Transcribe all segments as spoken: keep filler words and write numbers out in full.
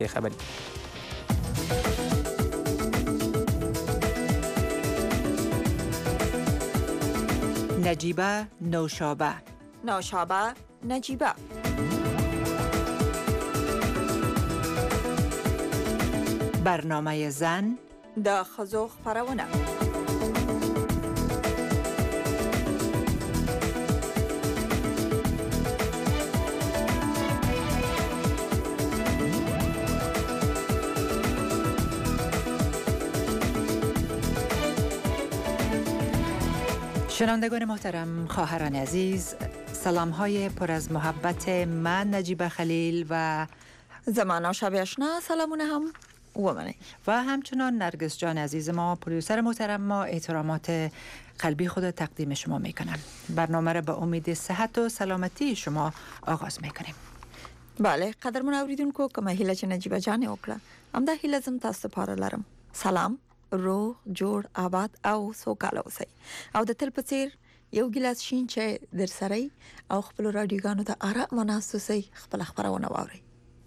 خبری. نجیبه نوشابه نوشابه نجیبه برنامه زن د ښځو خپرونه. شنوندگان محترم، خواهران عزیز، سلام های پر از محبت من نجیبه خلیل و زمان شب آشنا سلامونه هم ومنه و همچنان نرگس جان عزیز ما پروډوسر محترم ما احترامات قلبی خود تقدیم شما میکنم. برنامه را به امید صحت و سلامتی شما آغاز میکنیم. بله قدرمن اوریدونکو کومه هیله چې نجیبه جان وکړه همدا هیله زم تاسو لپاره لرم. سلام، روغ جوړ آباد او سوکاله اوسئ او د تل په څیر یو ګلاس شین چای در سره او خپل رادیوګانو ته آرام ناست اوسئ، خپل خبرونه واورئ.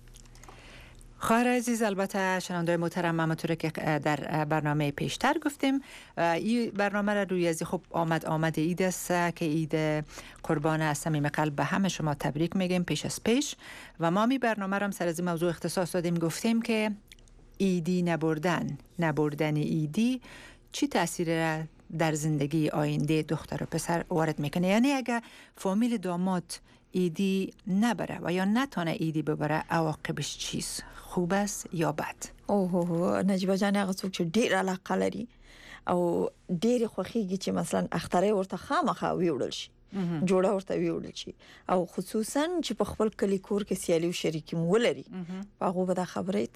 خواهر عزیز، البته شنوندای محترم، همونطور که در برنامه پیشتر گفتیم این برنامه را روی از خب آمد آمد عید است که عید قربان از صمیم قلب به همه شما تبریک میگیم پیش از پیش و ما می برنامه را سر از این موضوع اختصاص دادیم، گفتیم که ایدی نبردن نبردن ایدی چی تأثیر را در زندگی آینده دختر و پسر وارد میکنه؟ یعنی اگه فامیل داماد ایدی نبره و یا نتونه ایدی ببره عواقبش چیست؟ خوب است یا بد؟ اوه نجیبه جان هغه څوک چې ډیر علاقه لري او ډیر خوخیږي چې مثلا اختره ورته خامخا ویوړل شي، جوړه ورته ویوړل شي او خصوصا چې په خپل کلی کور کې سیالي او شریکي مولري هغه به د خبرې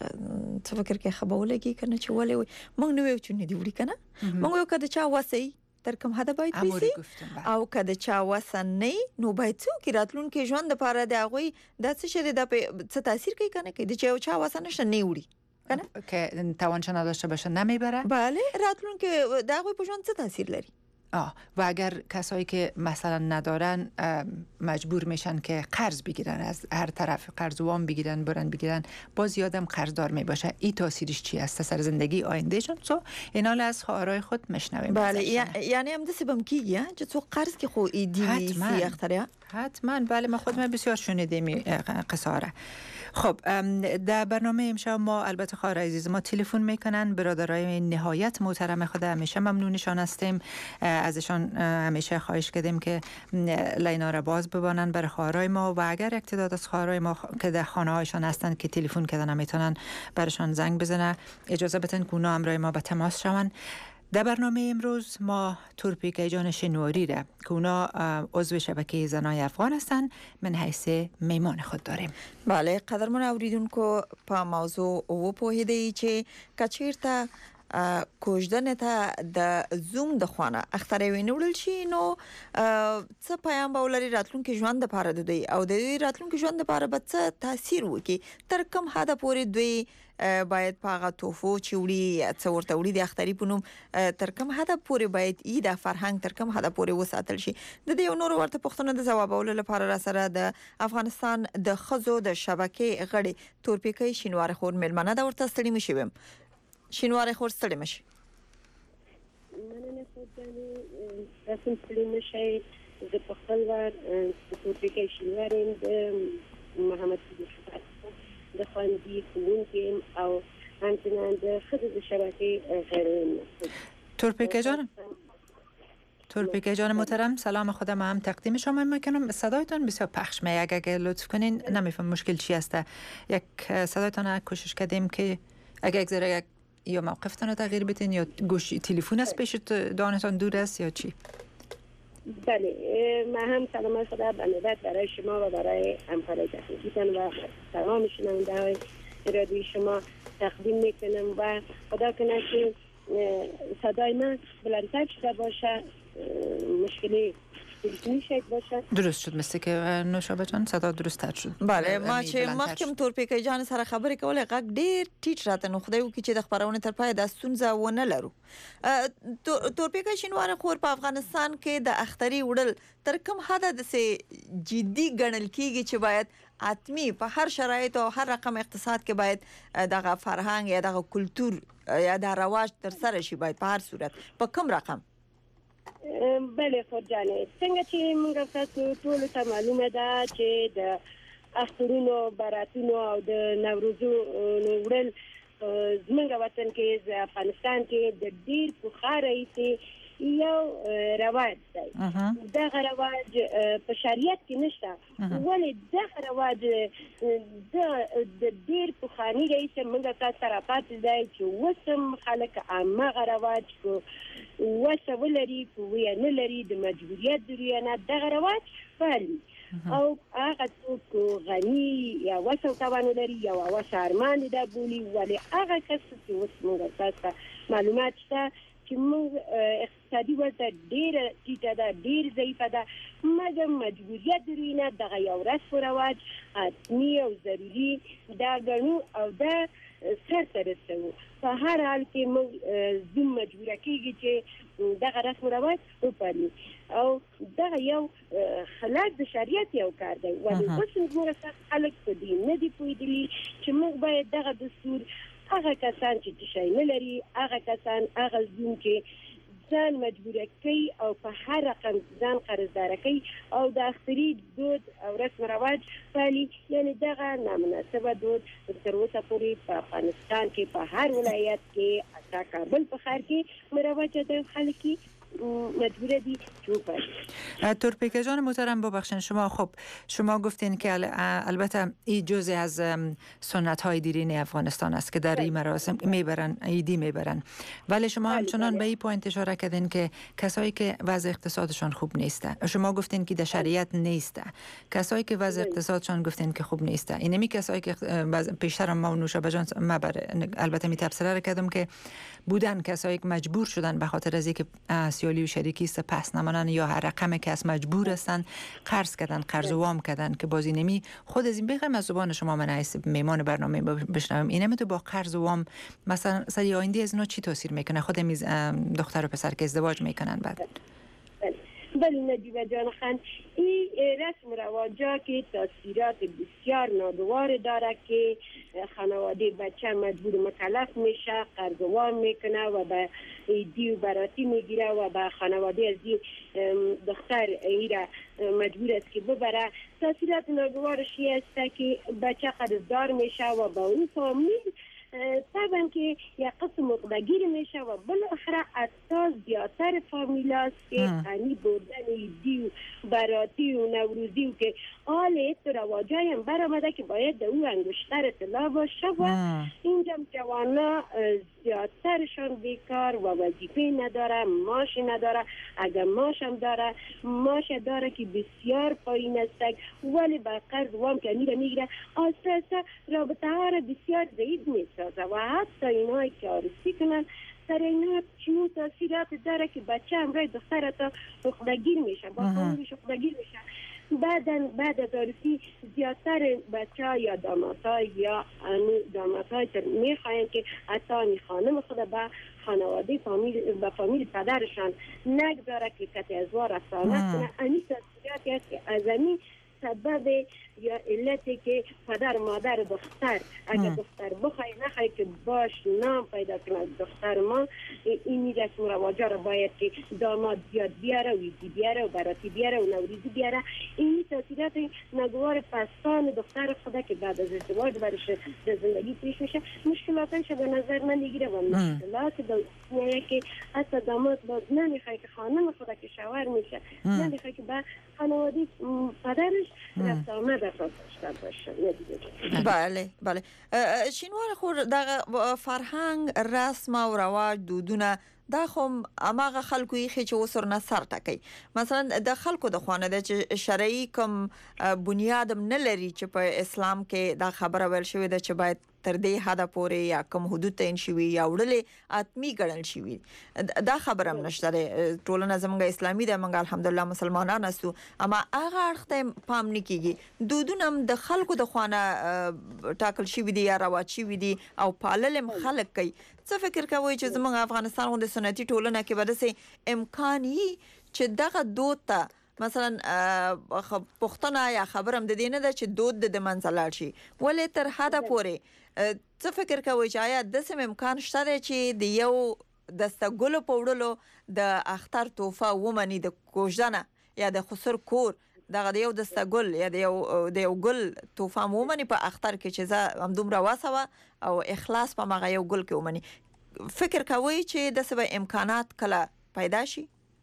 څه فکر کې خبرولګي کنه چې ولې موږ نو یو چې نه دی وړي کنه موږ یو کده چا وسی تر کوم حد باید بیسي او کده چا وسنې نو باید څوک راتلونکي ژوند لپاره د هغه د څه شری د څه تاثیر کوي کنه کې د چا چا وسنه نه وړي کنه که توانش نداشته باشه نمیبره. بله راتلونکي د هغه په ژوند څه تاثیر لري. آه و اگر کسایی که مثلا ندارن مجبور میشن که قرض بگیرن، از هر طرف قرض وام بگیرن برن بگیرن، باز یادم قرضدار میباشه، این تاثیرش چی است سر زندگی آیندهشون؟ سو اینا ل از خواهرای خود میشنویم. بله یعنی هم دست بم کیه چه تو قرض که خو ایدی سی اختره حتما. بله ما خودم بسیار شنیدیم قصاره. خب در برنامه امشب ما البته خواهر عزیز ما تلفن میکنن، برادرای نهایت محترم خود همیشه ممنونشان هستیم، ازشان همیشه خواهش کردیم که لینا را باز ببانن برای خواهرای ما و اگر اقتدار از خواهرای ما که در خانه هایشان هستند که تلفن کردن میتونن برشان زنگ بزنن، اجازه بدن که اونا همراه ما به تماس شون. در برنامه امروز ما تورپیکای جان شنواری را که اونا عضو شبکه زنای افغان هستند من حیث میمان خود داریم. بله قدرمن اوریدونکو په موضوع او په هدي چې کچیرته کوژدنه ته د زوم د خوانه اختره وینول شي نو څه پیام باولري راتلونکي ژوند لپاره دوی او د راتلونکي ژوند لپاره به څه تاثیر وکي، تر کوم حد پورې دوی باید پاغه توفو چوړي څو ورته وړي د اختری په نوم تر کوم حد پورې باید ای د فرهنګ تر کوم حد پورې وساتل شي. د دې نور ورته پښتنه د جوابولو لپاره را سره د افغانستان د خزو د شبکې غړي تورپیکای شینوار خور ملمنه د ورته ستړي مشوم. شینوار خور ستړي مشي. مننه خو ځاني تاسو ستړي مشي د خپل ور تورپیکای شینوار د محمد صدیق د خوندي کوونکیم او همچنان د خود د شبکه غیرین. تورپیکای جان تورپیکای جان محترم سلام خودم هم تقدیم شما میکنم. صدایتان بسیار پخش می، اگه لطف کنین نمیفهم مشکل چی است. یک صدایتان کوشش کردیم که اگه یک ذره یا موقفتان رو تغییر بدین یا گوش تلفن است پیش دانتان دور است یا چی؟ بله من هم سلام خدا بنده برای شما و برای همکارای تکنیکیتان و تمام شنونده‌های رادیوی شما تقدیم میکنم و خدا کنه که صدای من بلندتر شده باشه، مشکلی تلفنی شاید باشه. درست شد مثل که نوشابه جان صدا درست تر شد. بله ما چې مخکم تورپیکای جان سره خبرې کولې غږ ډیر ټیټ راته نو خدای وکړي چې د خبرونه تر پای د ستونزه ونه لرو. تورپیکای شینوار خور په افغانستان کې د اختری وړل تر کوم حد د سي جدي ګڼل کیږي چې باید حتمی په هر شرایط او هر رقم اقتصاد کې باید دغه فرهنګ یا دغه کلچر یا د رواج تر سره شي، باید په هر صورت په کوم رقم؟ بله خود جانه څنګه چې موږ تاسو ټول ته معلومه ده چې د اخترونو براتونو او د نوروزو وړل زموږ وطن کې د افغانستان کې د ډیر پخوا راهیسې یو رواج دی. دغه رواج په شریعت کې نشته، ولې دغه رواج د ډیر پخواني راهیسې موږ ته سره پاتې دی چې اوس هم خلک هماغه رواج وسه ولري، قوه نه لري، د مجبوریت دریانه دغه رواج پالي. او هغه څوک غني یا وسه توان لري یا وسه ارمان ده بولی، ولې هغه کس چې اوس موږ تاسو معلومات شته چې موږ اقتصادي وضع ډېره ټیټه ده، ډېر ضعیفه ده، مګر مجبوریت دریانه دغه یو رسم رواج حتمي او ضروري دا ګڼو او دا سر ته رسوو. په هر حال کې موږ ځین مجبوره کېږي چې دغه رسم رواج وپالو او دغه یو خلاف د شریعت یو کار دی. ولې اوس موږ خلک په دې نه دي پوهېدلي چې موږ باید دغه دستور هغه کسان چې څه شی نه لري، هغه کسان هغه ځین چې ځان مجبوره کوي او په هر رقم ځان قرضداره کوي او د اختري دود او رسم رواج پالي، یعنی دغه نامناسبه دود تر اوسه پورې په افغانستان کې په هر ولایت کې حتی کابل په ښار کې مروجه ده، خلک مجبوره دی چوبه. تورپیکه جان محترم ببخشید، شما خب شما گفتین که البته این جزء از سنت های دیرین افغانستان است که در این مراسم میبرن، عیدی میبرن، ولی شما همچنان به این پوینت اشاره کردین که کسایی که وضع اقتصادشان خوب نیسته، شما گفتین که در شریعت نیسته، کسایی که وضع اقتصادشان گفتین که خوب نیسته، اینمی کسایی که پیشتر ما نوشابه جان البته می تفسیر کردم که بودن کسایی که مجبور شدن به خاطر از اینکه سیالی و شریکی است پس نمانن یا هر رقم کس مجبور هستن قرض کردن، قرض وام کردن که بازی نمی خود از این بگم از زبان شما من عیس میمان برنامه بشنوم، اینم تو با قرض وام مثلا سری آینده از اینا چی تاثیر میکنه؟ خود میز دختر و پسر که ازدواج میکنن بعد بله نجیبه جان خان، این رسم رواجا که تاثیرات بسیار ناگوار داره که خانواده بچه مجبور مکلف میشه، قرض وام میکنه و به عیدی و براتی میگیره و به خانواده از این دختر ایره مجبور است که ببره. تاثیرات ناگوارش این است که بچه قرضدار میشه و با اون فامیل طبعا که یک قسم مقدگیر میشه و بالاخره اساس زیادتر فامیل است که غنی بودن دی و براتی و نوروزی و که آل تو رواجای هم برآمده که باید در او انگشتر اطلاع باشه و اینجا جوانا زیادترشان بیکار و وظیفه نداره، معاش نداره، اگر معاش هم داره معاش داره که بسیار پایین است ولی با قرض وام که میره میگیره اساسا رابطه ها را بسیار ضعیف میسازه و حتی اینایی که عروسی کنن سر اینا چنین تاثیرات داره که بچه همراه دختر تا عقده‌گیر میشه، با خانومش عقده‌گیر میشه. بعدن بعد از عروسی زیادتر بچه ها یا دامادها یا دامادهای میخواین که حتی خانم خود به خانواده فامیل به فامیل پدرشان نگذاره که کت ازوار افسانه کنه. امی تاثیراتی است که از امی سبب یا علتی که پدر مادر دختر اگر دختر بخوای نخوای که باش نام پیدا کنه دختر ما این رسم رواجا رو باید که داماد زیاد بیاره و ویدی بیاره و براتی بیاره و نوریزی بیاره. این تاثیرات ناگوار پستان دختر خدا که بعد از ازدواج برش در زندگی پیش میشه مشکلاتش به نظر من میگیره و مشکلات دنیایی که حتی داماد باز نمیخوای که خانم خدا که شوهر میشه نمیخوای که با خانواده پدرش رفت آمد بله بله شینوار خور دغه فرهنګ رسم او رواج دودونه دا خو اماغه خلکو یې چې وسر نه سر ټکي. مثلا د خلکو د خوانه د شرعي کوم بنیادم نه لري چې په اسلام کې دا خبره ویل شوې ده چې باید تر دې حد پورې یا کوم حدود ته شوي یا وړلې اتمی ګڼل شوي. دا خبره هم نشته. ټولنه زموږ اسلامي ده، موږ الحمدلله مسلمانان یو، اما هغه اړخ ته پام نه کیږي. دودونه هم د خلکو د خوانه ټاکل شوي دي یا رواج شوي دي او پالل هم خلک کوي. څه فکر کوئ چې زموږ افغانستان غوندې سنتي ټولنه کې به داسې امکان وي چې دغه دود ته مثلا خب پښتنه یا خبرم د دې نه ده چې دود د منځلار شي ولې تر حدا پورې څه فکر کوي چې آیا د سم امکان شته چې د یو دستګلو په وړلو د اختر توفه ومني د کوژدنه یا د خسر کور دغه یو دستګل یا د یو د یو ګل توفه ومني په اختر کې چې زه همدومره واسوه او اخلاص په مغه یو ګل کې ومني فکر کوي چې د سبا امکانات کله پیدا شي؟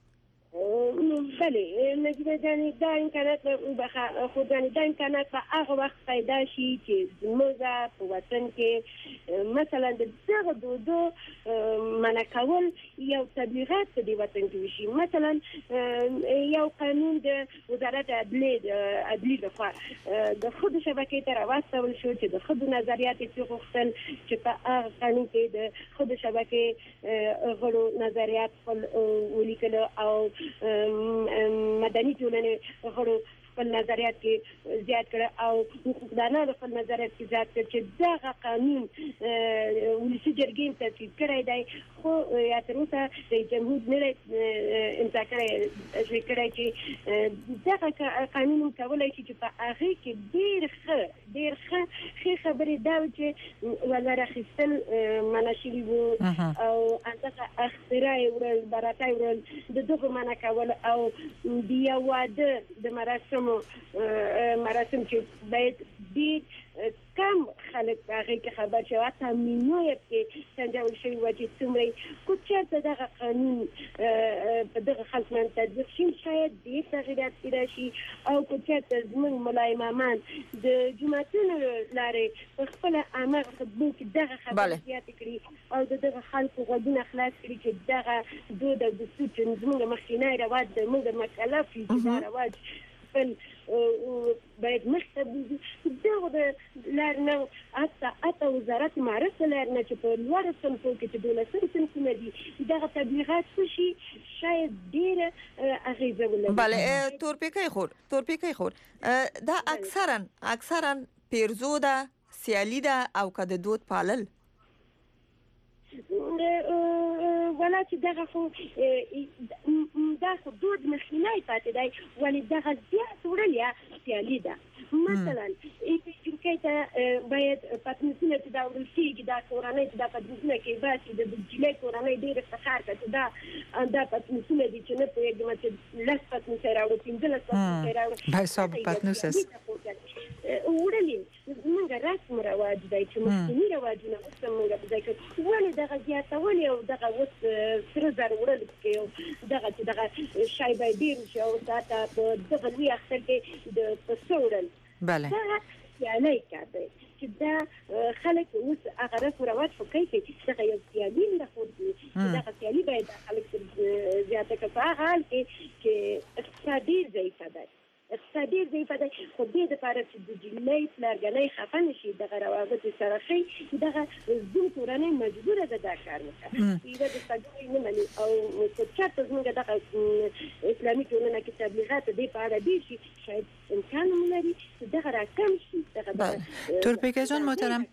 بله نجیبه جانی دا امکانات خودانی دا امکانات په هغه وخت پیدا شي چې زموږ په وطن کې مثلا د دغه دودو منع کول یو تبلیغات په دې وطن کې وشي. مثلا یو قانون د وزارت عدلیه د عدلیه لخوا د خود شبکې ته راوستل شو چې د خود نظریات یې غوښتل چې په هغه قانون کې د خود شبکې غړو نظریات ولیکل او مدني ټولنې غړو خپل نظریات کې زیات کړ او حقوقدانانو خپل نظریات کې زیات کړ چې دغه قانون ولسي جرګې تصویب کړی دی خو یا تر اوسه د جمهور نه امضا کړی کړی چې دغه قانون کولای شي چې په هغه کې ډېر ښه ډېر ښه ښه خبرې دا و چې ولر اخیستل منع شوي وو او دغه اختراع وړل براتای وړل د دغه منع کول او د یو واده د مراسم مراسم چې باید ډېر کم خلک هغه کې خبر شي حتی مینویت کې سنجول شوي وو چې څومره کو چېرته دغه قانون په دغه خلک باندې تطبیق شي شاید ډېر تغییرات راشي او کو چېرته زموږ ملا امامان د جوماتونو لارې په خپله هماغه خطبو کې دغه خبرې زیاتې کړي او د دغه خلکو غوږونه خلاص کړي چې دغه دود او دستور چې زموږ مخکینی رواج د موږ مکلف یو چې دا رواج خپل باید مخته بوزي دغه د لار نه حتی حتی وزارت معرفت لار نه چې په لوړو صنفو کې چې دولسم صنفونه دي دغه تبلیغات وشي شاید ډېره اغېزه ولري. بله تورپیکۍ خور تورپیکۍ خور دا اکثرا اکثرا پیرزو ده سیالي ده او که د دود پالل ولا چې دغه خو دا خو دود مخینی پاتې دی ولې دغه زیات وړل یا سیالي ده. مثلا جوړکۍ ته باید پتنوسونه چې دا وړل کېږي دا کورنۍ چې دا پتنوسونه کې باسي د نجلۍ کورنۍ ډېر افتخار کوي چې دا دا پتنوسونه دي چې نه پوهېږم چې لس پتنوسه یې راوړو پنځلس پتنوسه یې راوړو به حساب پتنوس است وړلې موږ رسم رواج دی چې مخکیني رواجونه اوس هم موږ په ځای کړو ولې دغه زیاتول او دغه اوس سره زر وړل کې دغه چې دغه شی باید ډېر وشي او حتی په دغه لوی اختر کې د پسه وړل بله دا سیالۍ کار دی چې دا خلک اوس هغه رسم رواج خو کوي چې دغه یو سیالي نه خو دغه سیالي باید خلک زیاته کړي په هغه حال کې چې اقتصاد ډېر ضعیفه دی اقتصادي ضعیفه دی خو دې دپاره چې د جنۍ پلارګنۍ خفه نه شي دغه روابطو سره ښي دغه زوم کورنۍ مجبوره ده دا کار وکړي یوه د سګوی نه مني او که چېرته زموږ دغه اسلامي ټولنه کې تبلیغات دې په اړه ډېر شي شاید امکان هم لري چې دغه راکم شي دغه تورپیکۍ جان محترم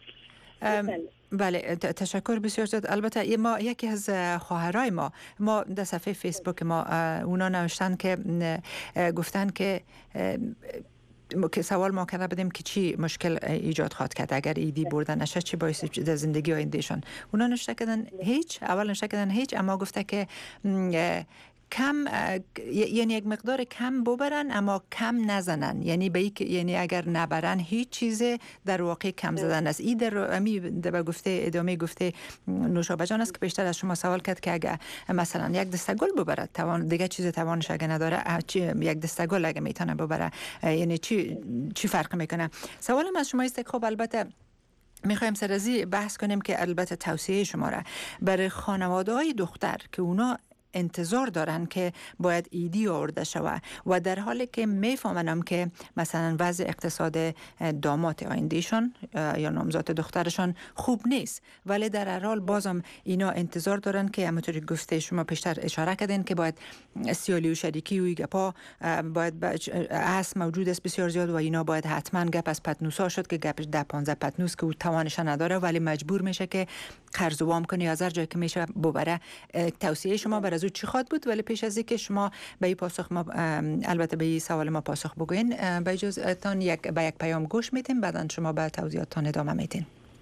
بله تشکر بسیار زیاد. البته ما یکی از خواهرای ما ما در صفحه فیسبوک ما اونا نوشتن که گفتن که که سوال ما کرده بودیم که چی مشکل ایجاد خواهد کرد اگر ایدی بردن نشه چی باعث در زندگی آیندهشان. اونا نوشته کردن هیچ اول نوشته کردن هیچ اما گفته که کم یعنی یک مقدار کم ببرن اما کم نزنن یعنی به یعنی اگر نبرن هیچ چیز در واقع کم زدن است. این در امی در گفته ادامه گفته نوشابه جان است که بیشتر از شما سوال کرد که اگر مثلا یک دسته گل ببرد توان دیگه چیز توانش اگر نداره یک دسته گل اگر میتونه ببره یعنی چی چی فرق میکنه. سوالم از شما است که خب البته میخوایم سرازی بحث کنیم که البته توصیه شما را برای خانواده‌های دختر که اونا انتظار دارن که باید ایدی آورده شود و در حالی که میفهمنم که مثلا وضع اقتصاد داماد آیندهشان یا نامزاد دخترشان خوب نیست ولی در هر حال بازم اینا انتظار دارن که همونطوری گفته شما پیشتر اشاره کردین که باید سیالی و شریکی و گپا باید هست موجود است بسیار زیاد و اینا باید حتما گپ از پتنوسا شد که گپش ده پانزده پتنوس که او توانش نداره ولی مجبور میشه که قرض وام کنه یا هر جایی که میشه ببره. توصیه شما برای موضوع چی خواد بود، ولی پیش از اینکه شما به این پاسخ ما البته به این سوال ما پاسخ بگوین، به اجازه تان یک به یک پیام گوش میتیم، بعدن شما به توضیحاتتان ادامه میتین.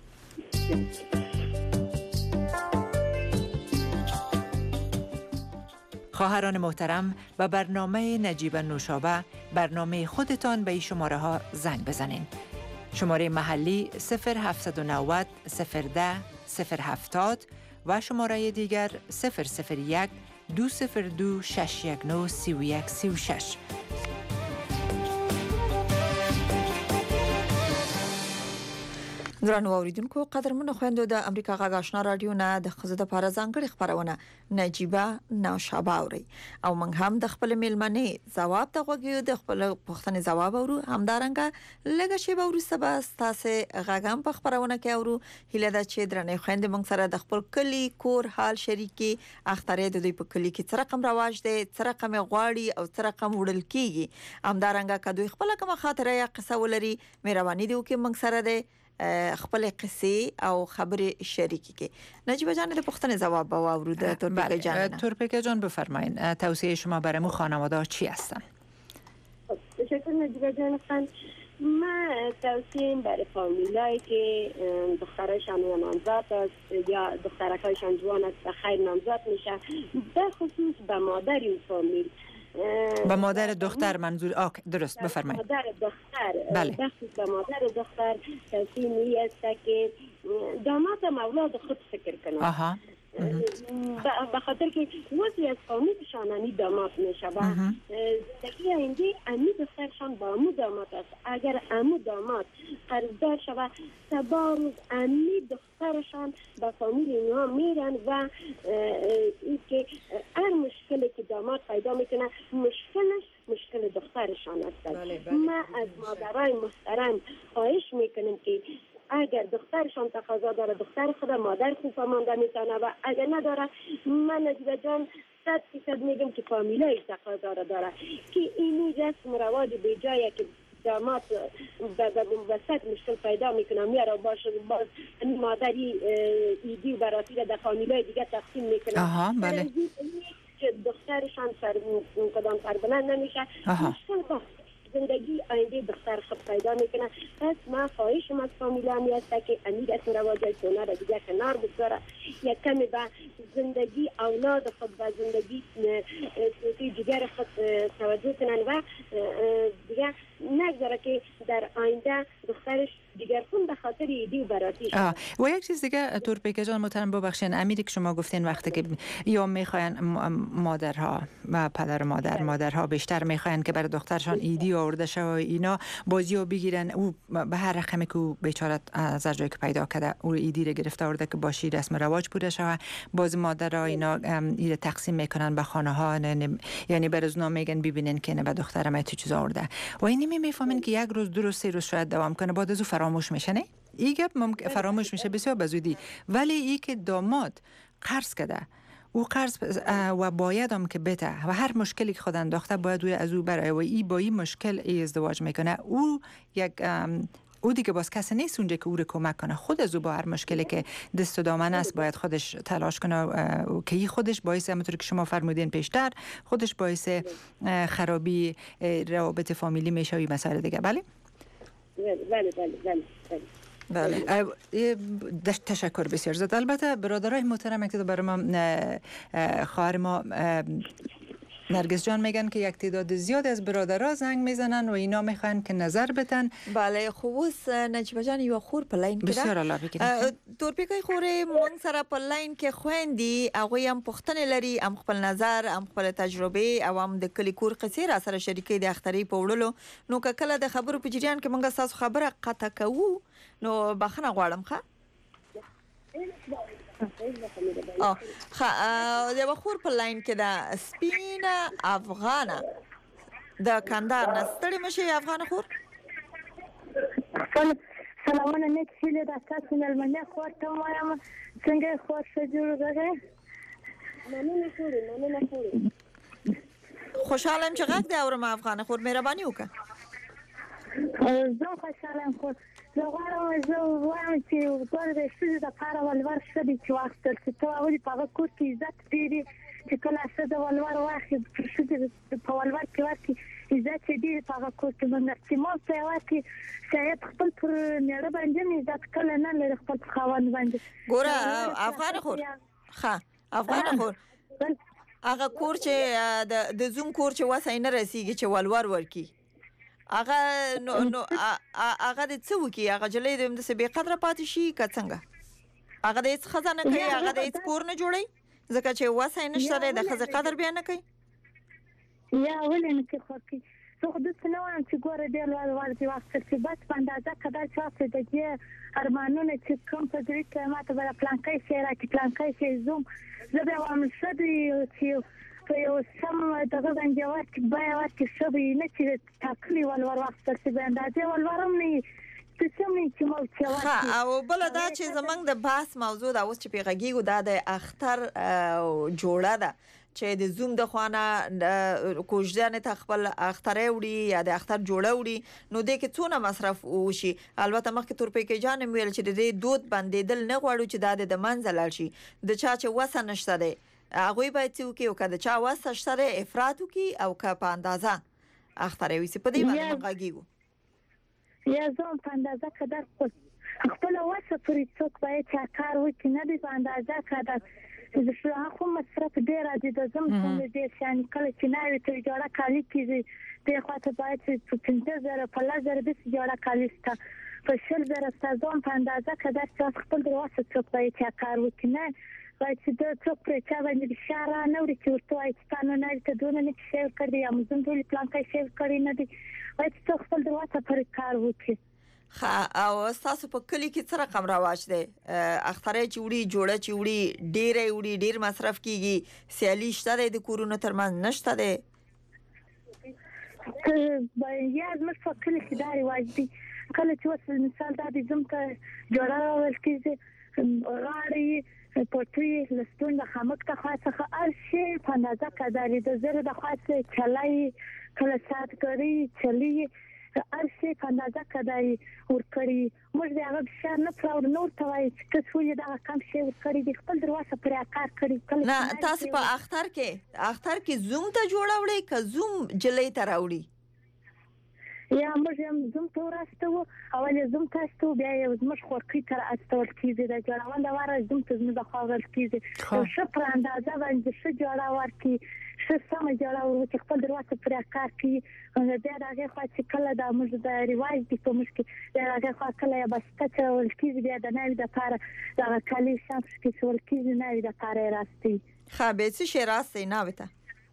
خواهران محترم، و برنامه نجیب نوشابه، برنامه خودتان به این شماره ها زنگ بزنین. شماره محلی صفر هفت نه صفر صفر ده صفر هفتاد و شماره دیگر صفر صفر یک دو صفر دو شش یک نه سی و یک سی و شش. درنو اوریدونکو قدرمن خويندو د امریکا غږ آشنا رادیو نه د خزه د پاره ځانګړي خبرونه نجيبه نوشابه اوري او موږ هم د خپل میلمنې جواب ته غوږیو د خپل پوښتنې جواب اورو، همدارنګه لږه شی به ورسته به تاسو غږم په خبرونه کې اورو. هیله ده چې درنې خويندې موږ سره د خپل کلی کور حال شریکي، اخترې د دوی په کلی کې څه رقم رواج دی، څه رقم غواړي او څه رقم وړل کیږي. همدارنګه که دوی خپل کومه خاطره یا قصه ولري، مهرباني دی وکړئ موږ سره ده خپل قصه او خبر شریکی که. نجیبه جان د پوښتنې جواب به واورو د تورپیکه جان. تورپیکه جان بفرمایید، توصیه شما برای مو خانواده چی هستن؟ تشکر نجیبه جان خان. ما توصیم برای فامیلایی که دخترایشان نامزاد است یا دخترکایشان جوان است و خیر نامزاد میشه، به خصوص به مادر این فامیل، با مادر دختر منظور آک درست بفرمایید. مادر دختر بله. بخصوص به مادر دختر توصیه است که داماد اولاد خود فکر کنه. آها. به خاطر که وضعی از فامیلشان امی داماد میشه و زندگی آینده امی دخترشان با امو داماد است. اگر امو داماد قرضدار شود، سبا روز امی دخترشان به فامیل اینها میرن و این که هر مشکلی که داماد پیدا میکنه مشکلش مشکل دخترشان است. ما از مادرای محترم خواهش میکنیم که اگر دخترشان تقاضا داره دختر خود مادر خوب مانده میتونه و اگر نداره، من نجیبه جان صد فیصد میگم که فامیلای تقاضا داره که اینی رسم رواج به جایی که داماد وسط مشکل پیدا میکنه میاره باشه باز مادری ایدی و براتی را در فامیلای دیگه تقسیم میکنه. آها بله. که دخترشان سر کدام سربلند نمیشه، مشکل با زندگی آینده دختر خود پیدا میکنه. پس ما خواهشم از فامیلانی است که امید از رواجای سونه را دیگه کنار بگذاره، یک کمی به زندگی اولاد خود و زندگی سوتی دیگر خود توجه کنن و دیگه نگذاره که در آینده دخترش دیگر خون به خاطر ایدی و براتیش. و یک چیز دیگه تورپیکه جان محترم ببخشین، امیری که شما گفتین وقتی که یا میخواین مادرها و پدر و مادر مادرها بیشتر میخواین که برای دخترشان ایدی آورده شه و اینا بازیو بگیرن، او به هر رقمی که بیچاره از جایی که پیدا کرده او ایدی رو گرفته آورده که باشی رسم رواج بوده شه، باز مادرها اینا ایده تقسیم میکنن به خانه ها، یعنی برزنا میگن ببینین که نه به دخترم تو چیز آورده و اینی میفهمن که یک روز دو روز سه روز شاید دوام کنه، بعد از فراموش میشه. نه این گپ ممکن فراموش میشه بسیار بزودی، ولی ای که داماد قرض کرده او قرض و باید هم که بته و هر مشکلی که خود انداخته باید او از او برای و ای با این مشکل ای ازدواج میکنه، او یک او دیگه باز کسی نیست اونجا که او رو کمک کنه، خود از او با هر مشکلی که دست و دامن است باید خودش تلاش کنه که این خودش باعث همونطور که شما فرمودین پیشتر خودش باعث خرابی روابط فامیلی میشه و این مسائل دیگه. بله بله بله بله بله. تشکر بسیار زیاد. البته برادرای محترم که برای ما خواهر ما نرگس جان میگن که یک تعداد زیاد از برادرها زنگ میزنن و اینا میخوان که نظر بدن. بله خوبوس نجیبه جان یو خور په لاین کې بسیار الله بکنه تورپیکای خورې مونږ سره په لاین کې خويندي هغه هم پوښتنه لري، هم خپل نظر، هم خپل تجربه او هم د کلی کور قصې را سره شریکې د اخترې په وړلو. نو کله د خبرو په جریان کې مونږ تاسو خبره قطع کوو نو بخنه غواړم. ښه اه خا د بخور په لاین کې د سپینه افغانه د کندهار نه ستړي مشه افغان خور. سلامونه نیک هیله د تاسو نه مننه خور ته وایم څنګه خور څه جوړ غږی مننه خوري مننه خوري خوشحالم چې غږ د اورم افغان خور مهرباني وکړه. زه خوشحالم خور زه غواړم زه وایم چې ګور د ښځې دپاره ولور ښه دی چې واخیستل شي. ته ولې په هغه کور کې عزت ډېرې چې کله څه د ولور واخی څه په ولور کې ورکی عزت دې په هغه کور کې باندې چې مو ته واکي شاید خپل پر نړۍ باندې عزت کله نه لري خپل خاوند باندې ګوره افغان خور ها افغان خور هغه کور چې د د زوم کور چې واسه نه رسیږي چې ولور ورکی هغه نو نو هغه د څه وکي هغه جلې د څه به قدر پاتې شي که څنګه هغه د هیڅ خزانه کوي هغه د هیڅ کور نه جوړي ځکه چې واسه نشته د خزه قدر بیان کوي یا ولې نه کوي زه خو د څه نه وایم چې ګوره دی ولور دی وخت چې بس په اندازه کدا چې د دې ارمانونه چې کوم په دې کې ماته بل پلانکای شي راکې پلانکای شي زوم زه به وایم شدي چې په یو سم دغه باندې وخت بیا وخت شوی نه چې تاکلی ولور وخت چې به اندازه ولورم نه څه سمې چې مو چې ها او بل دا چې زمنګ د بحث موضوع دا اوس چې پیغږیږي دا د اختر جوړه ده چې د زوم د خوانه کوژدان ته خپل اختر وړي یا د اختر جوړه وړي نو د کې څونه مصرف وشي البته مخکې تور پې کې جان ویل چې د دې دود باندې دل نه غواړو چې دا د منځل شي د چا چې وسه نشته ده هغه باید چې او کده چا واسه شته افراط وکي او که په اندازه اختر وي په دې باندې مغاګیو یا زوم په اندازه کده خپل واسه پرې څوک باید چې کار وکړي نه دی په اندازه کده زه شو خو مصرف ډیر دي د زم څنګه دي چې کله چې ناوي ته جوړه کالی کیږي د خواته باید چې پنځه زره په لزر د جوړه کالی ستا په شل زره ستاسو په اندازه کده چې خپل واسه څوک باید چې کار وکړي نه باید چې د څوک پرې چا باندې اشاره نه وري چې ورته وايي چې تاسو نه ته دونه نه شیر کړی یا موږ ټول پلان کې شیر کړی نه دي باید چې خپل دروازه پر کار وکړي خا او تاسو په کلی کې څه رقم راواج دی اخترې چوړي جوړه چوړي ډېرې وړي ډېر مصرف کیږي سیالي شته د کورونو ترمنځ نشته دی یا زموږ په کلی کې دا رواج دی کله چې وصل مثال دا د زم ته جوړه ورکیږي غاړي پټوي لستون د خامک ته خاصه هر شی په اندازه کداري د زره د خاصه چلای کله سات کوي چلی هر شی په اندازه کداري ور کړی موږ دا هغه شان نه پراو نور توای چې څه دا کم شی ور کړی د خپل دروازه پر کار کړی کله نه تاسو په اختر کې اختر کې زوم ته جوړاوړي ک زوم جلې ته راوړي یا موږ هم زوم ته ورستو اول زوم تاسو بیا یو زموږ خورکی تر استول کیږي د جوړون د واره زوم ته زموږ خاور کیږي او ش پر اندازه باندې ش جوړا ورکی ش سم جوړا ورته خپل دروازه پر کار کوي دا دغه خو چې کله د موږ د ریواج د کوم کې دا هغه خو کله یا بس ته ول کیږي بیا د نوې د کار دا کلی شانس کې څول کیږي نوې د کار راستي خبر څه شي راستي نه وته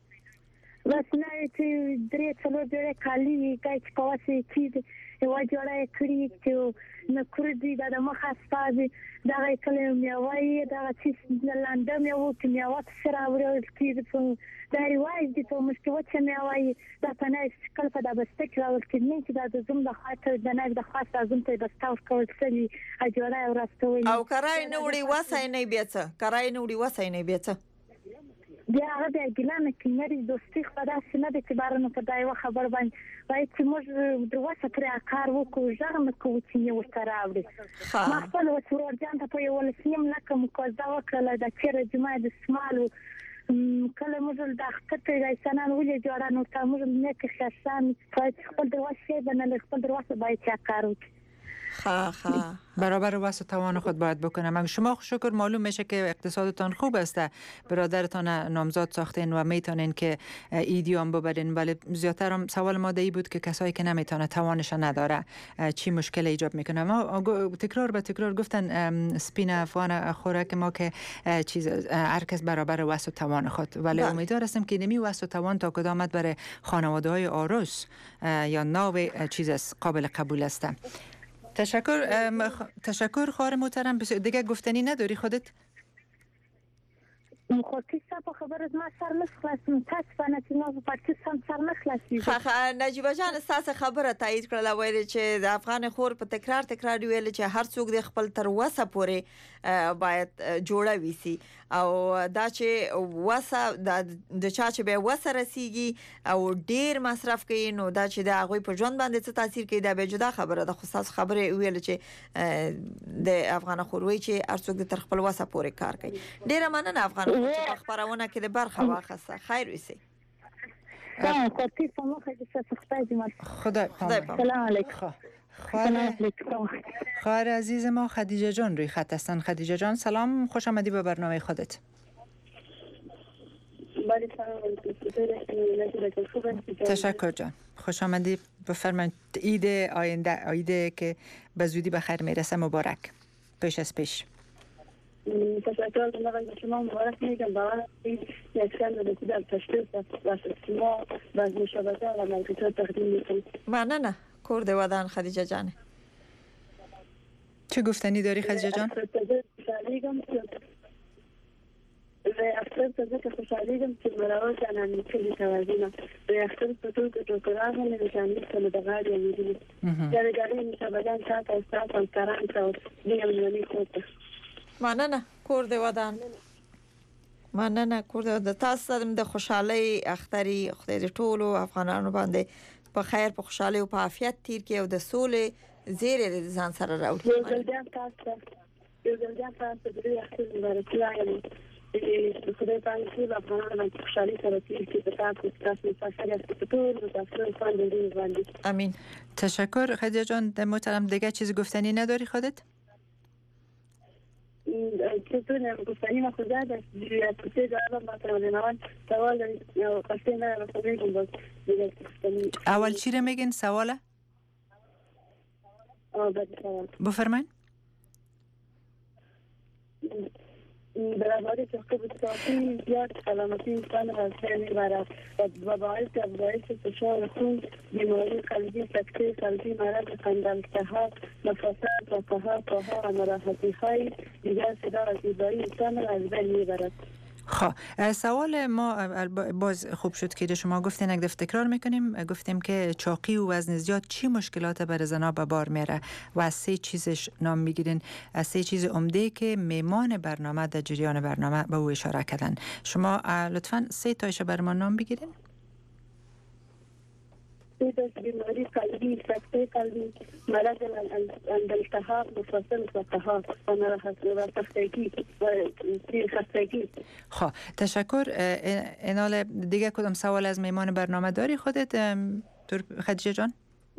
بس نه چې درې څلور ډېر کالی کای چې په واسه کې یو جوړه کړی چې نو کړی دا د مخه ستاسو دا کله مې وایي دا چې لاندې مې وو چې مې وخت سره ورول کېږي په دا ریواج دي په مشکوت چې مې وایي دا په نه کله په دا بسته کې راول کېږي چې دا د زوم د خاطر د نه د خاصه زوم ته بسته ورکول سړي اجوړه ورستوي او کرای نه وړي واسه نه بیاڅه کرای نه وړي واسه نه بیاڅه بیا هغه د ګلانه کې مری دوستي خدا سينه د کبارونو په دایو خبر باندې وای چې موږ دروازه پر کار وکړو ځان کو چې یو سره اوري ما خپل وسور ځان ته په یو لسیم لکه مقاصده وکړه د چیرې جمعه د سمالو کله موږ د اخته د سنن ولې جوړه نو ته موږ نه کې خاصان په خپل دروازه باندې خپل دروازه باید چا کار وکړي خا خا برابر واسه توان خود باید بکنم. اگر شما شکر معلوم میشه که اقتصادتان خوب است، برادرتان نامزاد ساختین و میتونین که ایدی هم ببرین، ولی زیادتر هم سوال ماده ای بود که کسایی که نمیتونه توانش نداره چی مشکل ایجاب میکنه. ما تکرار به تکرار گفتن سپین افغان خوراک ما که چیز هر کس برابر واسه توان خود، ولی امیدوار هستم که نمی واسه توان تا کدامت برای خانواده های آروس یا ناو چیز قابل قبول است. تشکر تشکر خواهر محترم. دیگه گفتنی نداری خودت؟ خودتی سا خبر از ما سر نخلاصیم تاسفانه چې ما په پاکستان سر نخلاصیم. خا نجیبه جان ساس خبره تایید کړل وایي چې د افغان خور په تکرار تکرار ویل چې هر څوک د خپل تر وسه پورې باید جوړه وسی او دا چې وسه د چا چې به وسه رسیږي او ډیر مصرف کوي نو دا چې د هغه په ژوند باندې څه تاثیر کوي دا به جدا خبره ده. خو ساس خبره ویل چې د افغان خور وایي چې هر څوک د تر خپل وسه پورې کار کوي. ډیر مننه افغان چې په خبرونه کې د برخه واخیسته. خیر وسی. ها خطی فما خیلی سخته دیم. خدا سلام علیکم. خواهر عزیز ما خدیجه جان روی خط هستن. خدیجه جان سلام، خوش آمدی به برنامه خودت. تشکر جان، خوش آمدی. بفرمایید. عید آینده، عیدی که به زودی به خیر میرسه مبارک. پیش از پیش. تشکر از شما، مبارک میگم. برای یک سال رسید در تشکیل و شما باز مشابهت و ملکیت تقدیم میکنم. معنی نه کرد ودان خدیجه جان. چه گفتنی داری خدیجه جان؟ ریاکتر تازه که خوشحالیدم که مراوز انانی کلی توازینم. ریاکتر پتول که توکران هم نشانی کنه دقیقه دیمیدیم. جرگاری مشابهتان ساعت از ساعت هم کران تا دیم نوانی خود. معنی نه کرد ودان. معنی نه کرد ودان. تاسو د خوشحالی اختری خدای دې ټولو افغانانو باندې په خیر په خوشحالي او په عافیت تیر کې او د سولې زیری د ځان سره راوړي. یو ځل بیا تاسو یو ځل بیا تاسو د ریاکتر مبارک وایم. خدای پاک ټول افغانانو باندې خوشحالي سره تیر کې د تاسو تاسو فاصله ټول تاسو باندې باندې. امین. تشکر خدیجه جان محترم. دیگه چیزی گفتنی نداری خودت؟ چطور گفتنی ما خدا داشت دیگه پوچه جواب ما تمام سوال یا قصه نه رسیدیم باز دیگه گفتنی. اول چی رو میگین سواله؟ آه بعد سوال. بفرمایید. برابری تحقیق سیاسی زیاد سلامتی انسان را از بین میبرد و باعث افزایش فشار خون، بیماری قلبی، سکته قلبی، مرض قند التهاب، نفسات و قهر قهر و ناراحتی‌های دیگر صدا و زیبایی انسان را از بین میبرد. خب سوال ما باز خوب شد که شما گفتین، یک دفعه تکرار میکنیم. گفتیم که چاقی و وزن زیاد چی مشکلات برای زنا به بار میره و از سه چیزش نام میگیرین، از سه چیز عمده که میمان برنامه در جریان برنامه به او اشاره کردن. شما لطفاً سه تایش بر ما نام بگیرین. بیماری قلبی، سکته قلبی، مرض التهاب، مفصل و قهر و ناراحتی و خستگی و خستگی. خب تشکر. اینال دیگه کدام سوال از میمان برنامه داری خودت خدیجه جان؟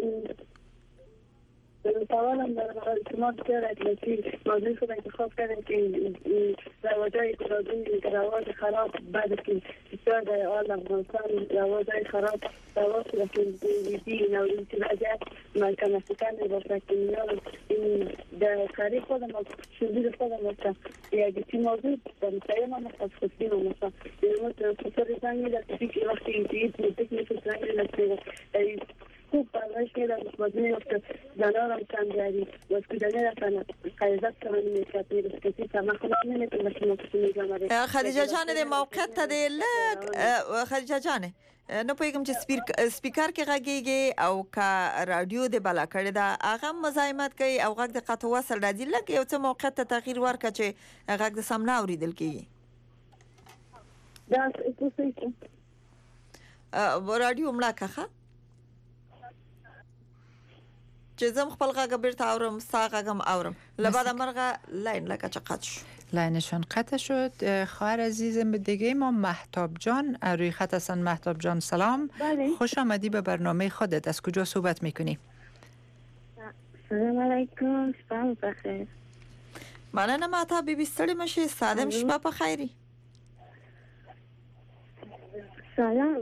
سوالم در شما بسیار اطلاعی موضوع خود انتخاب کردن که روادهای گرادوی رواج خراب بعد از که بسیار در آل افغانستان روادهای خراب رواج شده که بیدی نوریتی وجه ملکه نفکن باشد که میان در کاری خودم شدید خودم باشد یک چی موضوع در مسایه ما مستد خودی ما مستد یعنی پسر زنگی در کسی که وقتی اینتیت میتک میتک زنگی در خوب پرورش میدن مجموعی وقت زنارم کم جاری و اسکودنی رفتن قیزت کنانی میکرد میرس کسی سمه خونم نمیتون باشی مکسی میگم. خدیجه جانه ده موقعت تا ده لگ خدیجه جانه نه پوهیږم چې سپیکر کې غږیږي او که رادیو د بلا کړی دا هغه مزاحمت کوي او غږ د قطع وصل راځي. لږ یو څه موقعیت ته تغییر ورکړه چې غږ د سم نه اورېدل کېږي. دا څه څه رادیو مړه کړه چې زم خپل غږ بیرته اورم، ستا غږ هم اورم. له بعد مرغه لاین لکه چې قطع شو. لاینشان قطع شد. خواهر عزیزم دیگه ما مهتاب جان روی خط هستن. مهتاب جان سلام. بله. خوش آمدی به برنامه خودت. از کجا صحبت میکنی؟ سلام علیکم، شپه بخیر. مننه مهتاب بی بی ستړي مشي. ساده شپه په خیری. سلام.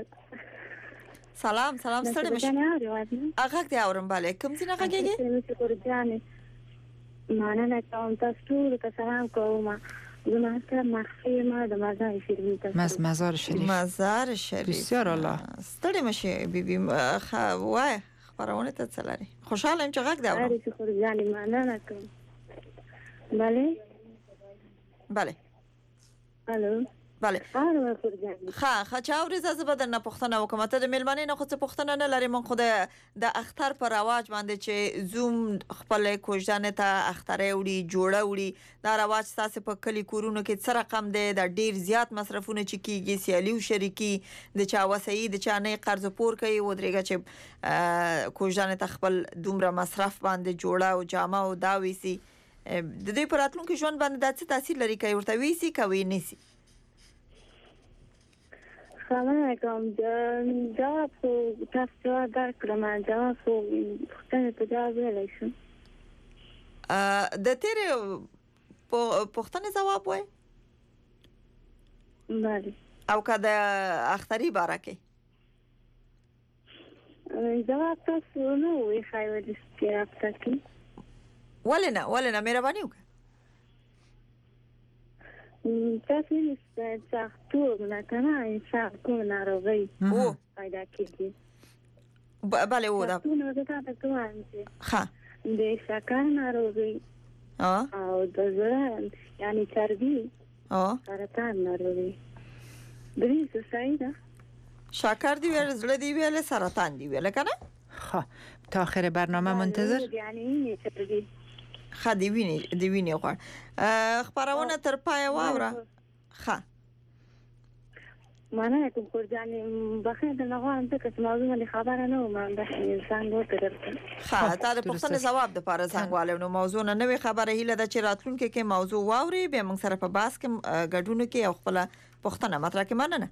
سلام سلام ستړي مشي. هغه دې اورم. bale کوم څه نه غږیږي؟ مننه کوم تاسو ټول ته سلام کوم. زما سره مخفي ما د مزار شریف ته. مز مزار شریف. مزار شریف. بسیار الله. ستړي مشي بی بی خ وای خبرونه ته څلاري. خوشاله ام چې غږ دې اورم. اړ شکر جاني مننه کوم. bale bale الو bale اره فرجاني خا خا چاوري زازه بدل نه پښتنه وکم ته د ملمنې نه خو څه پښتنه نه لري. من خو د اختر پر رواج باندې چې زوم خپل کوژدان ته اختره وړي جوړه وړي دا رواج تاسو په کلی کورونو کې څه رقم دی؟ د ډیر زیات مصرفونه چې کیږي سیالي او شریکی د چا وسایي د چا نه قرض پور کوي و درېګه چې کوژدان ته خپل دومره مصرف باندې جوړه او جامه او دا ویسي د دې پراتلونکو ژوند باندې د څه تاثیر لري کوي ورته ویسي کوي نسی؟ سلام علیکم. جواب خو تاسو جواب درکړم. جواب خو پوښتنه په جواب ویلی شم. د تیرې پوښتنې ځواب وای؟ بله. او که د اختري باره کې جواب تاسو نه وایښی و د تېر هفته کې. ولې نه ولې نه مهرباني وکړه. تاسو یې ساختور که نه ساخت کوم ناروغۍ پیدا کېږي. بله او دا ساختور ناروغۍ ته څه وایم چې ښه د شکر ناروغۍ او د زړه یعنې چربي سرطان ناروغۍ درې څه صحیح ده. شکر دی ویل، زړه دی ویل، سرطان دی ویل که نه. خب تا آخر برنامه منتظر. یعنی اینې چربي ښه د وینې د وینې غوړ خپرونه تر پایه واوره. ښه مننه کوم خورجانې. بخیر درنه غواړم ځکه چې موضوع باندې خبره نه وم، داسې زنګ ورته درته. ښه تا د پوښتنې ځواب دپاره زنګ والی نو موضوع نه نوې خبره. هیله ده چې راتلونکي کې موضوع واورې، بیا موږ سره په بحث کې ګډون وکړي او خپله پوښتنه مطرح کړي. مننه.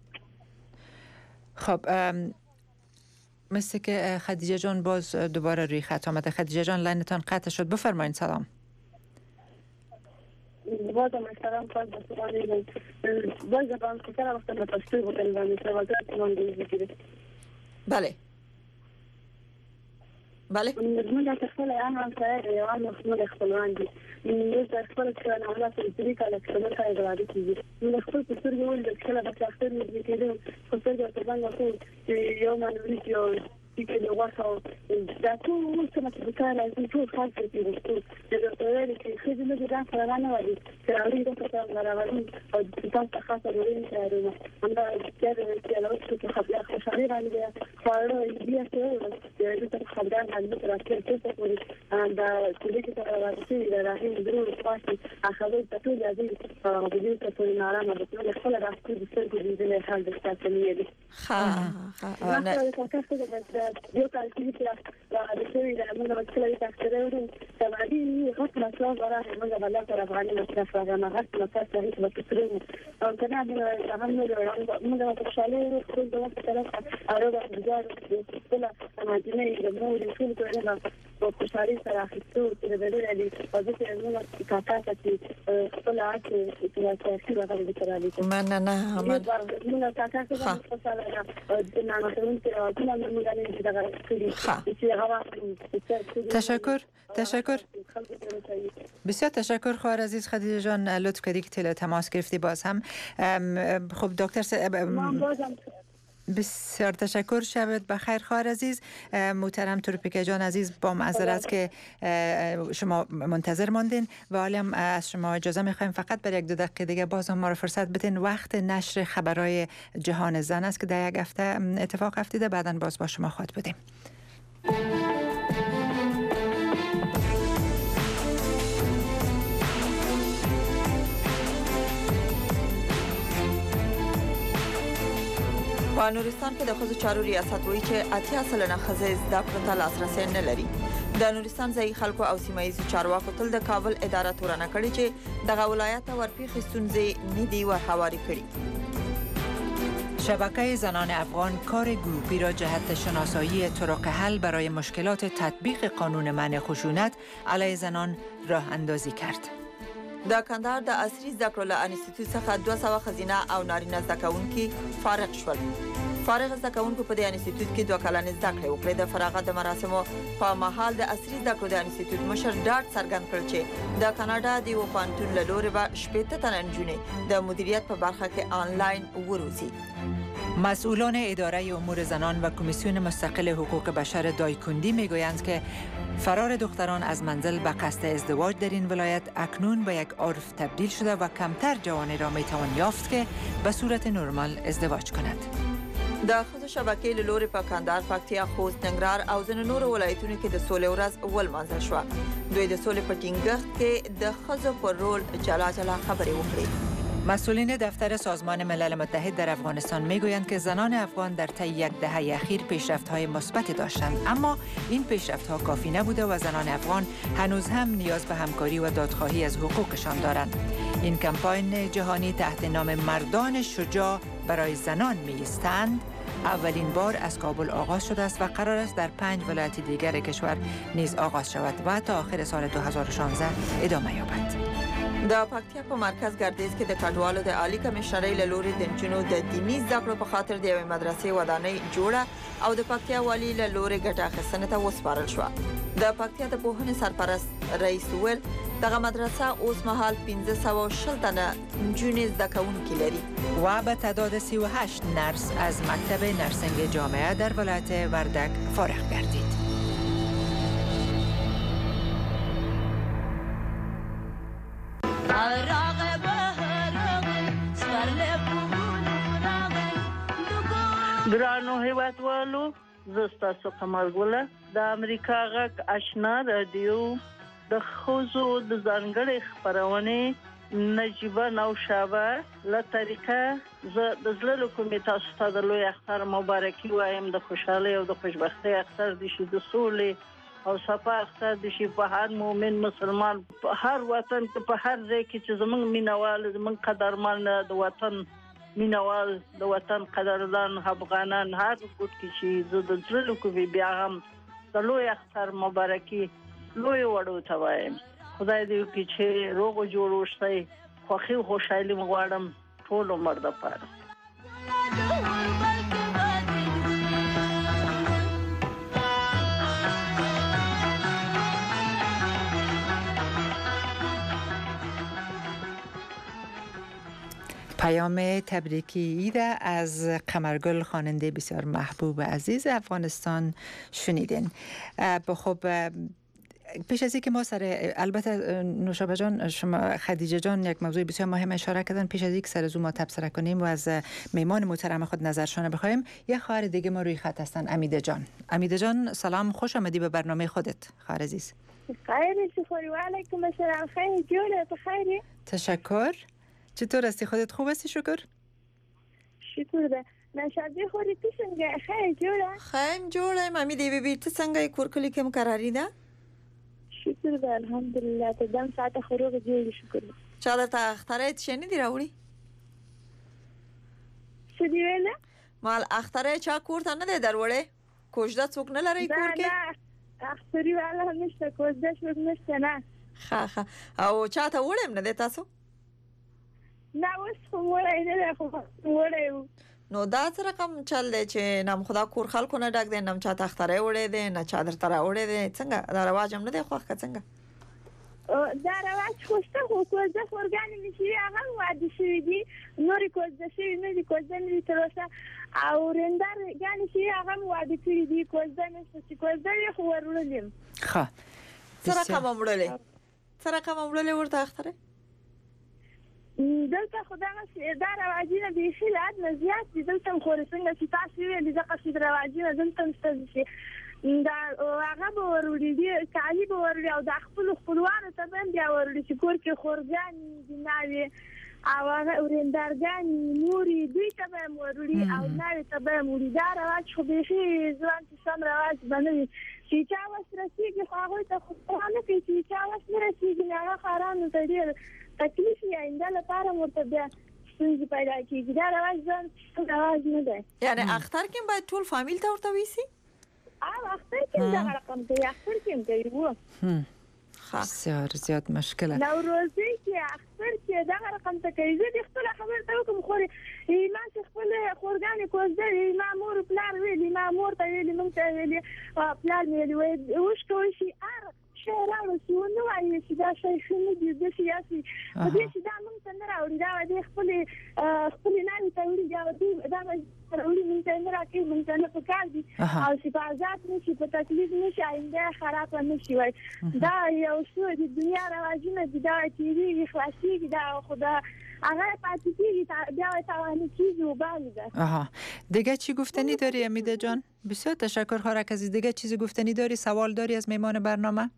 خب مثل که خدیجه جان باز دوباره روی خط آمده. خدیجه جان لاینتان قطع شد، بفرمایید. سلام. باز هم سلام خواهد بسیاری باز دفعه که سر وقتا نتاشتوی بکنی و مثل وزارت من دیگه بگیره. بله بله من در تخفل اهم هم سایر ایوان مخمول اختلوان دی. من در تخفل که نعملا سلطری که الاکتبال که ادواری کیزی. من در تخفل پسر گول در تخفل بس اختر میزی کدیم پسر گول تبان گفت یو منوریت یا دیگه دوغاش ها در تو اون سمت بکار از این طور خواهد کرتی بستور در دکتوری که خیلی نگه دن فرمان نوادی که اولی دو فتر مراوزی و دیتان تخواست روی میشه من در جر که علاوه که خبری خوشحالی رانی بیا خواره بیا که دیتان خبران هنگی تراسکر کسا کنی در کلی که تراوزی در راهی درون پاشی اخوی تطول یادی بگیر تطوری نارام و بطول خلا راستی بسر گذیزن حال دستا کنیه خواه یو کال کې چې د شوی د موږ د مشکل د تخصیص د بعدي غوښتل اصلاح غواړي موږ د بلد تر افغاني مصرف راغله غوښتل تاسو صحیح وکړو او کنه د هغه موږ د خوشاله خپل د وخت طرف اړه د بازار د خپل اماجنه د موږ د ټول کړه په خوشالي سره اخیستو چې د دې د پوزیشن موږ کاټا چې خپل اړه چې تاسو راغلي د کرالی مننه موږ کاټا څخه خوشاله د نامتون تشکر تشکر بسیار تشکر. خواهر عزیز خدیجه جان لطف کردی که تل تماس گرفتی. باز هم خب دکتر س... بسیار تشکر. شبت بخیر خواهر عزیز. محترم تروپیکا جان عزیز با معذرت که شما منتظر ماندین و حالا هم از شما اجازه میخوایم فقط برای یک دو دقیقه دیگه باز هم ما رو فرصت بدین. وقت نشر خبرهای جهان زن است که در یک هفته اتفاق افتاده، بعداً باز با شما خواهد بودیم. په نورستان کې د ښځو چارو ریاست وایي چې اتیا سلنه ښځې زده کړو ته لاسرسی نه لري. د نورستان ځایي خلکو او سیمه ییزو چارواکو تل د کابل اداره تورنه کړې چې دغه ولایت ته ورپېښې ستونزې نه دي ورهواري کړي. شبکه زنان افغان کار گروپی را جهت شناسایی طرق حل برای مشکلات تطبیق قانون منع خشونت علیه زنان راه اندازی کرد. د کندهار د عصري زده کړو له انسټیټیوټ څخه دوه سوه ښځینه او نارینه زده کوونکي فارغ شول. فارغ زده کوونکو په دې انسټیټیوټ کې دوه کلنې زده کړې وکړې. د فراغت د مراسمو په مهال د عصري زده کړو د انسټیټیوټ مشر ډاډ څرګند کړ چې د کاناډا د یوه پوهنتون له لورې به شپېته تنه نجونې د مدیریت په برخه کې آنلاین وروزي. مسئولان اداره امور زنان و کمیسیون مستقل حقوق بشر دایکندی میگویند که فرار دختران از منزل به قصد ازدواج در این ولایت اکنون به یک عرف تبدیل شده و کمتر جوانی را میتوان یافت که به صورت نرمال ازدواج کند. د ښځو شبکې له لورې په کندهار، پکتیا، خوست، ننګرهار او ځینو نورو ولایتونو کې د سولې ورځ ولمانځل شوه. دوی د سولې په ټینګښت کې د ښځو پر رول جلا جلا خبرې وکړې. مسئولین دفتر سازمان ملل متحد در افغانستان میگویند که زنان افغان در طی یک دهه اخیر پیشرفت‌های مثبتی داشتند، اما این پیشرفت‌ها کافی نبوده و زنان افغان هنوز هم نیاز به همکاری و دادخواهی از حقوقشان دارند. این کمپاین جهانی تحت نام مردان شجاع برای زنان می ایستند اولین بار از کابل آغاز شده است و قرار است در پنج ولایت دیگر کشور نیز آغاز شود و تا آخر سال دو هزار و شانزده ادامه یابد. د پکتیا په مرکز ګردیز کې د کډوالو د عالی کمشنرۍ له لوري د نجونو د دیني زده کړو په خاطر د یوې مدرسې ودانۍ جوړه او د پکتیا والي له لوري ګټه اخیستنې ته وسپارل شوه. د پکتیا د پوهنې سرپرست رئیس ویل دغه مدرسه اوس مهال پنځه سوه و شل تنه نجونې زده کوونکي لري و به تعداد سی و هشت نرس از مکتب نرسنگ جامعه در ولایت وردک فارغ گردید. ګرانو هیوادوالو، زه ستاسو قمرګله د امریکا غږ آشنا رادیو د خوځو د ځانګړي خبرونه نجيبه نوشابه له طریقه زه د زړه کومې تاسو ته د لوی اختر مبارکي وایم. د خوشحالۍ او د خوشبختۍ اختر دي شي، د سولې او صفا اختر دي شي په هر مؤمن مسلمان په هر وطن کې په هر ځای کې چې زمونږ مینوال زمونږ قدرمن د وطن مینوال د وطن قدردان افغانان هر ګوټ کې شي. زه د زړه کومې بیا هم د لوی اختر مبارکي لوی وړو ته وایم. خدای دې وکړي چې روغ جوړ اوسئ، خوښي او خوشحالي مغواړم ټول عمر دپاره. پیام تبریکی عید از قمرگل، خواننده بسیار محبوب عزیز افغانستان شنیدین. خب پیش از اینکه ما سر البته نوشابه جان شما خدیجه جان یک موضوع بسیار مهم اشاره کردن، پیش از اینکه سر زوم ما تبصره کنیم و از میمان محترم خود نظرشان بخوایم، یه خواهر دیگه ما روی خط هستن، امیده جان. امیده جان سلام، خوش آمدی به برنامه خودت خواهر عزیز. خیلی شکری و علیکم السلام. خیلی جوره تو خیری؟ تشکر. چطور هستی؟ خودت خوب هستی؟ شکر. شکر ده. نشادی خوری تو څنګه؟ خیلی جوړه. خیم جوړه مامي دی بي ته څنګه کور کلی کې مقرری ده؟ شکر ده الحمدلله. ته دم ساعت خروج جوړ شکر. چا درته اختره شنه دی راوړي؟ څه دی ویله؟ مال اختره چا کور ته نه دی دروړې؟ کوژده څوک نه لري کور کې؟ نه اختری والا نشته، کوژده څوک نشته نه. ښه ښه. او چا ته وړم نه دی تاسو؟ نه اوس خو وړی نه دی، خو وړی و. نو دا څه رقم چل دی چې نام خدا کور خلکو نه ډک دی، نام چا ته اختری وړی دی، نه چا درته راوړی دی؟ څنګه دا رواج هم نه دی خوښ که څنګه؟ دا رواج خو شته، خو کوژده خورګانې مې شوي هغه هم واده شوي دي، نورې کوژده شوي نه دي، کوژده نه دي تر اوسه. او رندارګانې شوي هغه هم واده کړي دي، کوژده نشته چې کوژده وي خو ور وړلې یم. ښه څه رقم هم وړلې؟ څه رقم هم وړلې ورته اختری؟ دلته خو دغه دا رواجونه بیخي له حد نه زیات دي دلته هم، خو څنګه چې تاسو ویلي دغسې رواجونه دلته هم شته چې دا هغه به ور وړي دي، کالي به ور وړي او د خپلو خپلوانو ته به هم بیا ور وړي چې کور کې خورګانې دي ناوې او هغه ورېندارګانې نورې دوی ته به هم ور وړي او ناوې ته به هم وړي. دا رواج خو بیخي ځوان چې سم رواج به نه وي. چې چا وس رسېږي خو هغوی ته خو پوهه نه کوي، چې چا وس نه رسېږي نو هغه خارانو ته ډېر تکلیف یې آینده لپاره ورته بیا ستونزې پیدا کېږي. دا رواج ځان رواج نه دی. یعنې اختر کې باید ټول فامیل ته ورته ویسي؟ او اختر کې هم دغه رقم کوي، اختر کې هم کوي و. بسیار زیاد مشکله. نوروزی کې اختر کې دغه رقم ته کوي. زه دې خپله خبره ته وکړم، خورې ما چې خپلې خورګانې کوژده وي، ما مور پلار ویلي، ما مور ته ویلي، موږ ته ویلي، پلار مې ویلي وایي اوښ کولی شي هر شی راوړو چې ونه وایي چې دا شی ښه نه دي، داسې یاسې په دې چې دا موږ ته نه راوړي، دا به دې خپلې خپلې ناوې ته وړي، دا به دا به راوړي، موږ ته نه راکوي، موږ ته نه پکار دي او چې په ازاد نه شي، په تکلیف نه شي، آینده خرابه نه شي. وایي دا یو څه د دنیا رواجونه دي، دا تېرېږي خلاصېږي، دا خو دا هغه پاتې کېږي، بیا توانه کېږي و باندې ده. آها دیگه چی گفتنی داری امیده جان؟ بسیار تشکر خارک عزیز. دیگه چیزی گفتنی داری؟ سوال داری از میمان برنامه؟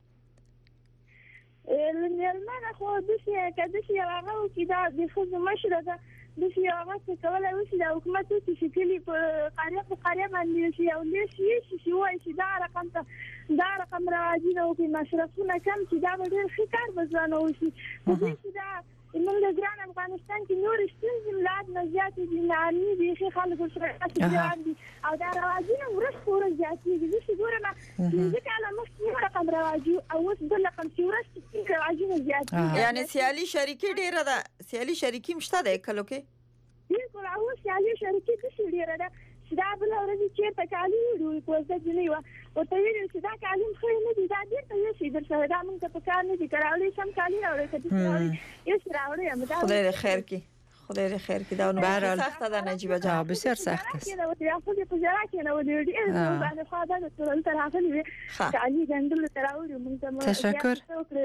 مېرمنه خو داسې که داسې یو هغه وکړي، دا د ښځو مشره ده، داسې یو هغه څه کولی وشي، دا حکومت وکړي چې کلي په قریه په قریه باندې چې یو لیست ویشي چې ووایي چې دا رقم ته دا رقم رواجونه وکړي، مصرفونه کم کړي، دا به ډېر ښه کار به ځوانه وشي. خو دې چې دا موږ د ګران افغانستان کې نور ستونزې ملات نه زیاتې دي نامي دي خلک سره ګران دي او دا رواجونه ورځ په ورځ زیاتېږي چې ګورم چې کله مخکې یو رقم رواجي او اوس بل رقم چې ورځ رواجونه زیاتېږي یعنی سیالي شریکي ډیره ده سیالي شریکي مشته ده کلو کې بالکل او سیالي شریکي څه ډیره ده چې دا بل ورځ چې په کالي وي کوزه دی نو او ته ویل چې دا کالي خو نه دي دا ډیر ته شي در سره دا موږ په کار نه دي کراولې سم کالي راوړې کدي راوړې یې راوړې هم دا خدای خیر کی خدای خیر کی دا نو سخت ده نجیبه جان بسیار سخت است دا وتی خو دې په جرا کې نو دې ډیر باندې خو دا ترل تر راغلي کالي ګندل تراوړې موږ ته تشکر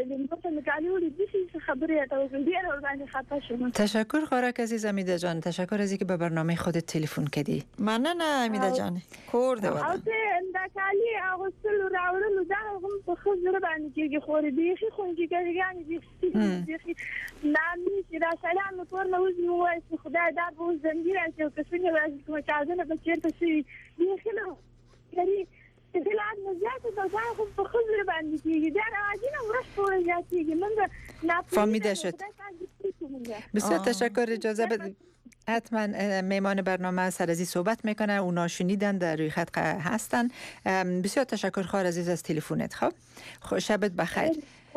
خبرې ته ډیر باندې خطا شوم تشکر خورک عزیز امیده جان تشکر از اینکه به برنامه خودت تلفن کردی ممنون امیده جان کور ده او ته دا کالي هغه سلو راوړل دا هم په خزر باندې کې خوري دي خو خونږي ګرګان دي دي نامي چې را سلام کور نو وای خدای دا بو زنجیر چې کسونه راځي کوم چازنه په چیرته شي دي خلک لري دلته نزاعت دا خو په خزر باندې کې دا راځي نو ورځ په ورځ زیاتېږي موږ نه فهمیده شد بسیار تشکر اجازه بدید حتما میمان برنامه سر از این صحبت میکنه اونا شنیدن در روی خط هستن بسیار تشکر خواهر عزیز از تلفنت خب شبت بخیر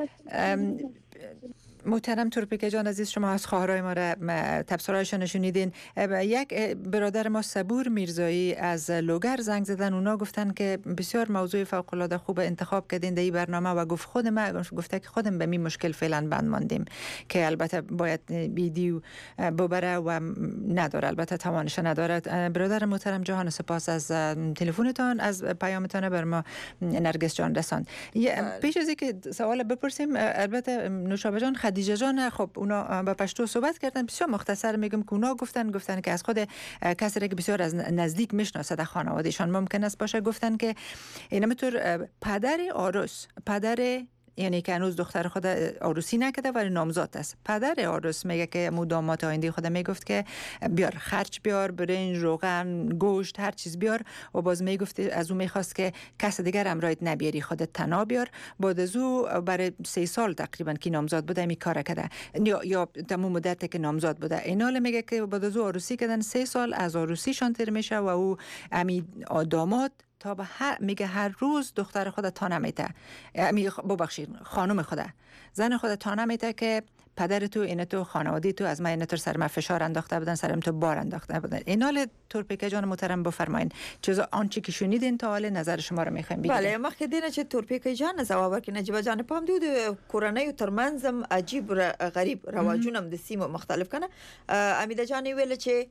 محترم تورپیک جان عزیز شما از خواهرای ما را تبصرهایشان شنیدین یک برادر ما صبور میرزایی از لوگر زنگ زدن اونا گفتن که بسیار موضوع فوق العاده خوب انتخاب کردین در این برنامه و گفت خود ما گفته که خودم به می مشکل فعلا بند ماندیم که البته باید ویدیو ببره و نداره البته توانش نداره برادر محترم جهان سپاس از تلفنتان از پیامتان بر ما نرگس جان رساند پیش از اینکه سوال بپرسیم البته نوشابه جان خدیجه جان خب اونا با پشتو صحبت کردن بسیار مختصر میگم که اونا گفتن گفتن که از خود کسی که بسیار از نزدیک میشناسه در خانوادهشان ممکن است باشه گفتن که اینطور پدر عروس پدر یعنی که هنوز دختر خود عروسی نکرده ولی نامزاد است پدر عروس میگه که مو داماد آینده خود میگفت که بیار خرچ بیار برنج روغن گوشت هر چیز بیار و باز میگفت از او میخواست که کس دیگر امرایت نبیاری خودت تنها بیار بعد از او برای سه سال تقریبا که نامزاد بوده می کار کرده یا یا تمام مدت که نامزاد بوده اینال میگه که بعد از او عروسی کردن سه سال از عروسیشان تیر میشه و او امی داماد تا به هر میگه هر روز دختر خود تا نمیته می ببخشید خانم خود زن خود تا نمیته که پدر تو این تو خانواده تو از من این تو سر ما فشار انداخته بودن سرم تو بار انداخته بودن اینال تورپیک جان محترم بفرمایید چیزا آنچه که شنیدین تا حال نظر شما رو میخوایم بگیم بله مخکې دینه چې تورپیک جان جواب ورکړي نجیبه جان پام دی د کورنۍ ترمنځم عجیب غریب رواجونه د سیمو مختلف کنه امیده جان ویل چې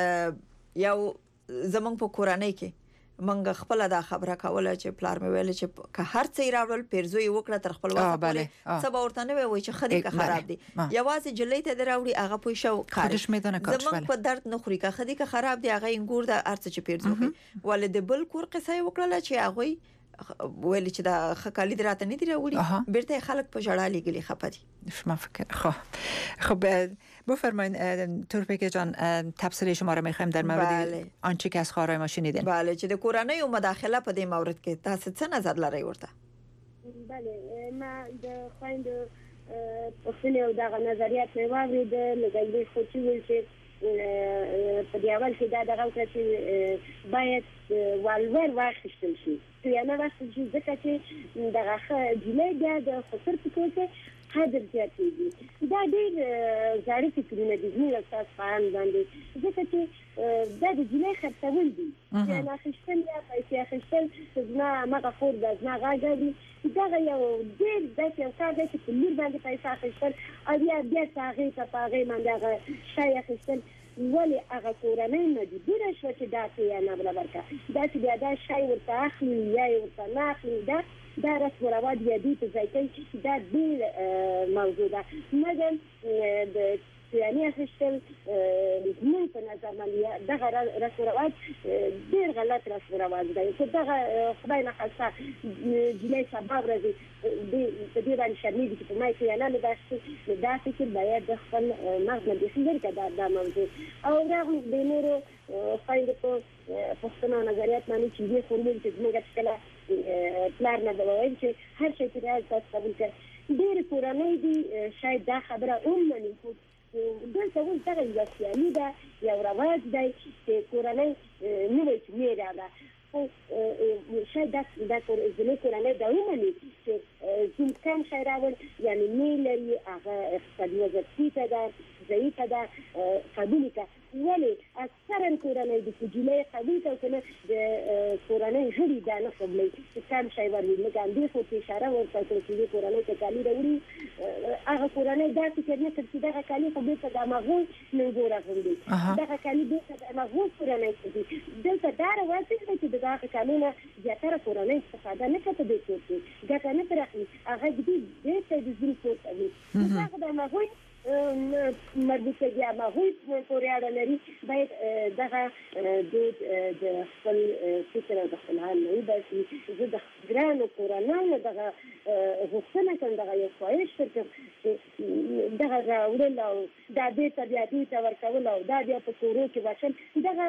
یو زمونږ په کورنۍ کې منګ خپل دا خبره کوله چې پلار مې ویل چې که هر څه راوړل پیرزوی وکړه تر خپل وخت پورې سبا ورته نه وای چې خدي که خراب دي یوازې جلې ته دراوړي هغه پوي شو خودش میدونه کارش زمونږ په درد نه خوري که خدي که خراب دي هغه انګور د ارڅ چې پیرزوی ولې د بل کور قصه وکړه چې هغه ویل چې دا خکالی دراته نه دی راوړي بیرته خلک په جړه لګلي خپدي شما فکر خب خب بفرمایید تورپیک جان تفسیر شما رو میخوایم در مورد آنچه که از خواهرای ما شنیدین بله چې د کورنۍ او مداخله په دې مورد کې تاسو څه نظر لرئ ورته بله ما د خويند په خپل او دغه نظریات نه واورید لګیدل خو چې ویل چې په دې اول کې دا دغه چې باید والور واخیستل شي یا نه واخیستل شي ځکه چې دغه جلې بیا د خسر په توګه قدر زیاتېږي دا ډېر زاړه فکرونه دي زموږ اساس فعال باندې ځکه چې دا د جلې خرڅول دي یا نه اخیستل یا پیسې اخیستل زما مغه خور د زما غاګه دي دا یو ډېر داسې یو کار دی چې په لور باندې پیسې اخیستل او بیا بیا هغې ته په هغې باندې هغه شی اخیستل ولې هغه کورنۍ مجبوره شوه چې داسې یا نابرابر کړه داسې بیا دا شی ورته اخلي یا یې ورته نه اخلي دا دا رسم و رواج یا دوی په ځای کوي دا بېل موضوع ده مګر د یعنی اخیستل زموږ په نظر باندې دغه رسم و رواج ډېر غلط رسم و رواج دی خو دغه خدای نخواسته جلۍ سبا ورځې په دې باندې شرمېږي چې په ما کې یا نه نو دا فکر باید د خپل مغز نه بیخي لرې کړه دا موضوع او رغم د نورو خویندو په پوښتنو او نظریات باندې چې دې فورمول چې زموږ چې کله پلار نه به وایي چې هر شی چې راځي تاسو قبول کړئ ډېر کورنۍ دي شاید دا خبره ومني خو دلته اوس دغه یوه سیالي ده یو رواج دی چې کورنۍ نه وایي چې مې راغله خو شاید دا زموږ کورنۍ دا ومني چې زوم کم شی راوړ یعنې مې لري هغه اقتصادي وضع ټیټه ده ضعیفه ده قبول کړه ولې اکثرا کورنۍ د جولای قبول کړه که نه د کورنۍ غړي دا نه قبلوي چې کم شی ورکړي لکه همدې خو چې اشاره ورته کړه چې دې کورنۍ ته کالي راوړي هغه کورنۍ دا فکر نه کړي چې دغه کالي خو بېرته د مغول ننګور اغوندي دغه کالي بېرته د مغول کورنۍ ته دي دلته دا رواج دی چې د دغه کالي نه زیاتره کورنۍ استفاده نه کوي په دې کور کې ګټه نه ترې اخلي هغه ږدي بېرته د زوم کور ته وي دغه د مغول مربوطه یا مغول پورې اړه لري باید دغه دود د خپل فکر او د خپل حال نه وباسي زه د ګرانو کورنیو دغه غوښتنه کوم دغه یو خواهش کوم چې دغه راوړل او دا بېرته بیا دې ته ورکول او دا بیا په کورو کې واچول دغه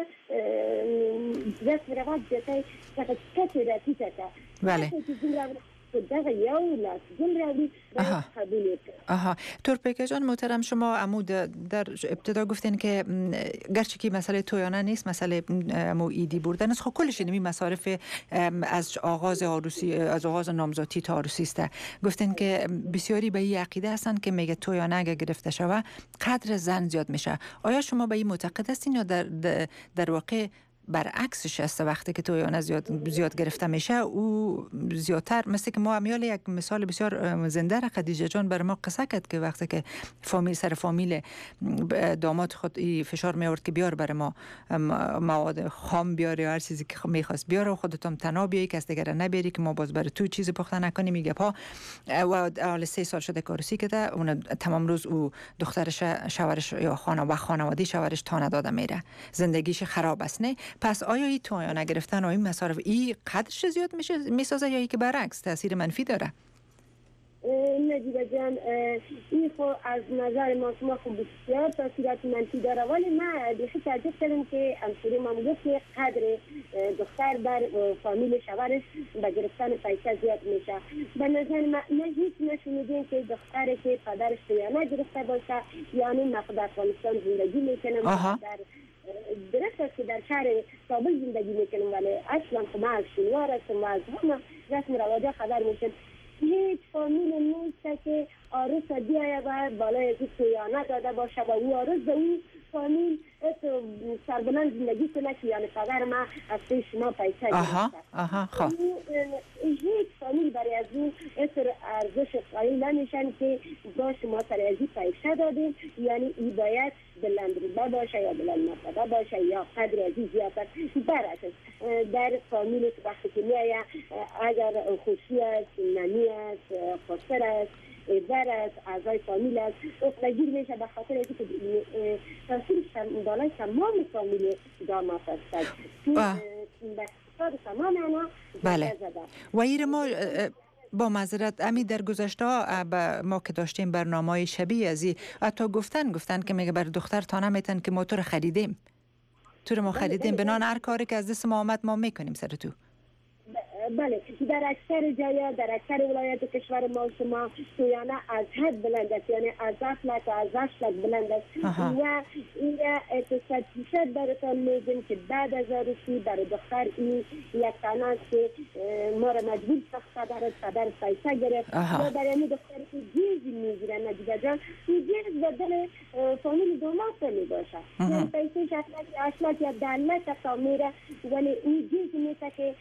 رسم رواج زیاتی دغه کچې راټیټه کړه بله دغه یو لاس گل راوی باید قبول کنه. آها تورپیکه جان محترم شما عمود در ابتدا گفتین که گرچه که مسئله تویانه نیست مسئله امو ایدی بردن است خب کلش اینمی مصارف از آغاز عروسی از آغاز نامزادی تا عروسی است. گفتین که بسیاری به این عقیده هستند که میگه تویانه اگه گرفته شوه قدر زن زیاد میشه. آیا شما به این معتقد هستین یا در در واقع برعکسش است؟ وقتی که تویانه زیاد زیاد گرفته میشه او زیادتر مثل که ما امیال یک مثال بسیار زنده را خدیجه جان بر ما قصه کرد که وقتی که فامیل سر فامیل داماد خود فشار می آورد که بیار بر ما مواد خام بیاری هر چیزی که میخواست بیار و خودتون تنها بیایی کس دیگر نبیاری که ما باز بر تو چیزی پخته نکنیم میگه پا و حالا سه سال شده کارسی کرده اون تمام روز او دخترش شوهرش یا خانه و خانواده شوهرش تا نداده میره زندگیش خراب است. نه پس آیا این تویانه گرفتن و این مصارف این قدرش زیاد میشه میسازه یا ای که برعکس تاثیر منفی داره؟ نجیبه جان این خو از نظر ما شما خو بسیار تاثیرات منفی داره ولی من بیخی تعجب کردم که همسوری ما میگفت که قدر دختر بر فامیل شوهرش به گرفتن پیسه زیاد میشه. به نظر من نه هیچ نشونیدیم که دختری که پدرش تویانه گرفته باشه یعنی مقدر افغانستان زندگی میکنه در درست است که در شهر کابل زندگی میکنم ولی اصلا خب من از شنوار هستم و از همه رسم رواجه خبر میشم هیچ فامیل نیست که عروس بیاید و بالای از تویانه داده باشه و او عروس به اون فامیل سربلند زندگی کنه که یعنی پدر من از توی شما پیسه گرفته. آها خب هیچ فامیل برای از اون اثر ارزش قائل نمیشن که با شما سر ازی پیسه دادیم یعنی ای باید بلندروبه باشه یا بلند مرتبه باشه یا قدر ازی زیادتر برسه در فامیل وقتی که میایه اگر خوشی است نمی است خسر است ایبر است اعضای فامیل است افتگیر میشه به خاطر ازی که تاثیر بالای تمام فامیل داماد است به اقتصاد تمام انا بله و ایر ما با معذرت امی در گذشته ما که داشتیم برنامه شبیه ازی حتی گفتن گفتن که میگه بر دختر تا نمیتن که ما تو رو خریدیم تو رو ما خریدیم بنان هر کاری که از دست ما آمد ما میکنیم سر تو. بله در اکثر جایا در اکثر ولایات کشور ما شما تویانه از حد بلند است یعنی از افلک از اشلک بلند است و این اقتصاد پیشت براتون میگم که بعد از عروسی برای دختر این یک تنه است که ما را مجبور ساخته دارد پدر پیسه گرفت و برای این دختری که جیزی میگیرن نجیبه جان این جیز بدل فامیل داماد می باشه یعنی پیسه اشلک یا دلت تا میره ولی این جیز میشه که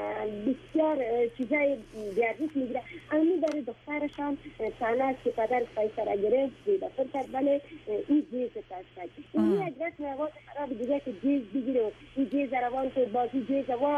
بسیار چیزای بیارزش میگیره امی برای دخترشان تنه است که پدر پیسه را گرفت بیده فرد ولی این جیز تشکل این یک رسم روان خراب دیگه که جیز بگیره این جیز روان که بازی جیز و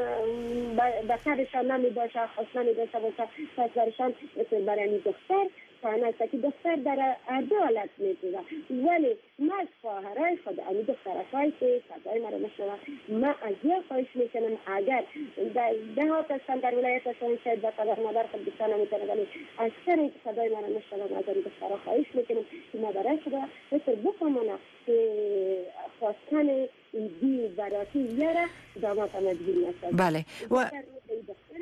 به سرشان نمی باشه خواست نمی داشته باشه پس برشان برای این دختر تنه است که دختر در دو حالت میتونه ولی من از خواهرای خود امی دخترکایی که صدای مرا نشنوه من از یه خواهش میکنم اگر ده ها هستن در ولایت هستن شاید با پدر مادر خود بستانه میتونه ولی از سر این صدای مرا نشنوه از این دخترها خواهش میکنم که مادرای خود بسر بفهمانه که خواستن دی براتی یاره داماد مجبور نستد بله و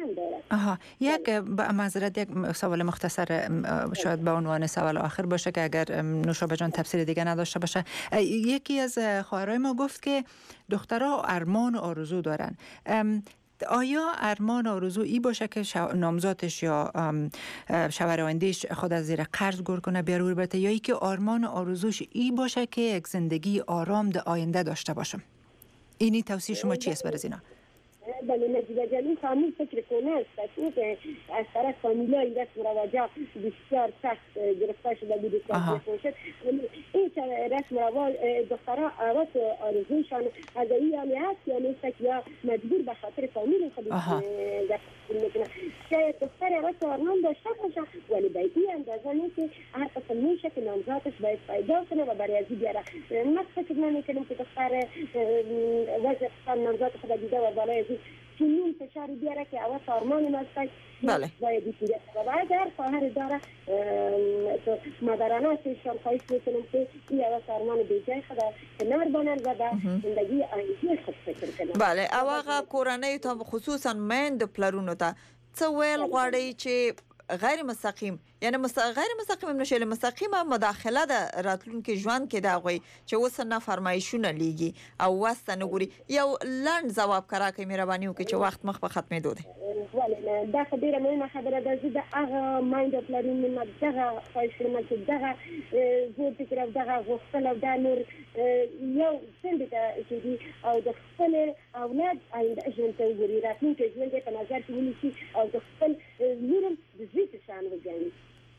آها، یک معذرت یک سوال مختصر شاید به عنوان سوال آخر باشه که اگر نوشابه جان تفسیر دیگه نداشته باشه. یکی از خواهرای ما گفت که دخترها ارمان و آرزو دارن. آیا ارمان آرزو ای باشه که نامزادش یا شوهر آیندهش خود از زیر قرض گور کنه بیاره رو برته، یا ای که آرمان آرزوش ای باشه که یک زندگی آرام در آینده داشته باشم؟ اینی توصیه شما چی است برای اینا؟ بله نجیبه جان کامل فکر کنه است که از طرف فامیلا این رسم رواجا بسیار سخت گرفته شده بوده که باشد. این رسم رواج دخترها آواز آرزوشان از این یعنی هست یا نیست که یا مجبور به خاطر فامیل خودش میکنه. شاید دختر آواز آرمان داشته باشه ولی به این اندازه نیست که هر قسم میشه که نامزادش باید پیدا کنه و برای ازی بیاره. من فکر نمیکنم که دختر وضع نامزاد خود دیده و بالای ازی چنین فشاری بیاره که اول آرمان ناسته بله باید دیده و اگر خواهر داره مادرانه شان خواهش میکنم که این اول آرمان بیجای خدا کنار بانن و به زندگی آینده خود فکر کنن. بله او هغه کورنۍ ته خصوصا میند پلرونو ته څه ویل غواړي چې غیر مستقیم یعنی مست... غیر مستقیم نشي مستقیمه مداخله ده راتلونکي ژوند کې دا غوي چې اوس نه فرمایشونه لیږي او واسه نه ګوري یو لند جواب کرا کوي مهرباني وکړي چې وخت مخ په ختمې دوه ولی دا خبره مهمه خبره ده چې دا هغه مایند پلرونو نه دغه خواهشونه چې دغه زور فکر او دغه غوښتل او دا نور یو څنګه چې دی او د خپل اولاد آینده ژوند ته ګوري راتلونکي ژوند په نظر کې ونیسي او د خپل نورم د زیات شان وګڼي.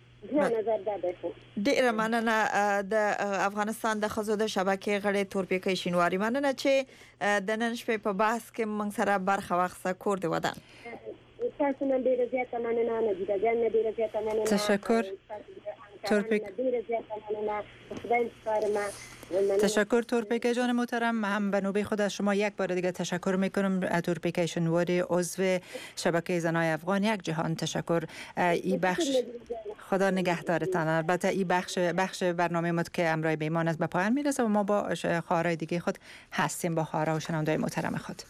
ډیره مننه د افغانستان د ښځو د شبکې غړي تورپیکۍ شینواري، مننه چې د نن شپې په بحث کې موږ سره برخه واخیسته. کور دې ودان. تاسو نن ډیره زیاته مننه نه دي ګان ډیره زیاته مننه. تشکر تورپیک. ډیره زیاته مننه. خدای سپارم. تشکر تورپیکۍ جان محترم. هم به نوبه خود از شما یک بار دیگه تشکر میکنم. تورپیکۍ شینواری عضو شبکه زنای افغان یک جهان. تشکر. این بخش خدا نگهدارتان. البته این بخش بخش برنامه ما که امرای بیمان است به پایان میرسه و ما با خواهرای دیگه خود هستیم، با خواهرها و شنونده‌های محترم خود.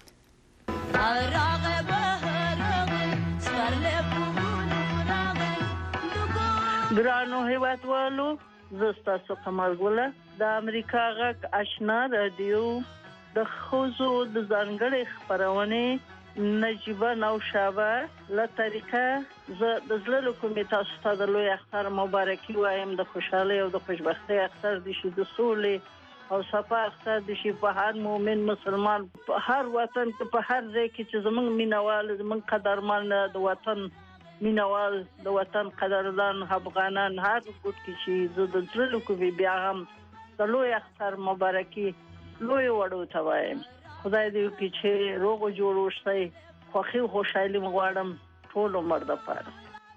ګرانو هیوادوالو، زه ستاسو قمر ګله د امریکا غږ آشنا رادیو د ښځو د ځانګړې خپرونې نجیبه نوشابه له طریقه زه د زړه له کومې تاسو ته د لوی اختر مبارکي وایم. د خوشحالۍ او د خوشبختۍ اختر دې شي، د سولې او صفا اختر دې شي په هر مؤمن مسلمان په هر وطن کې په هر ځای کې چې زموږ مینوال زموږ قدرمن د وطن مینوال د وطن قدردان افغانان هر ګوټ کې شي. زه د زړه له کومې بیا هم د لوی اختر مبارکي لوی وړو ته وایم. خدای دې وکړي چې روغ او جوړ اوسئ. خوښي او خوشحالي غواړم ټول عمر دپاره.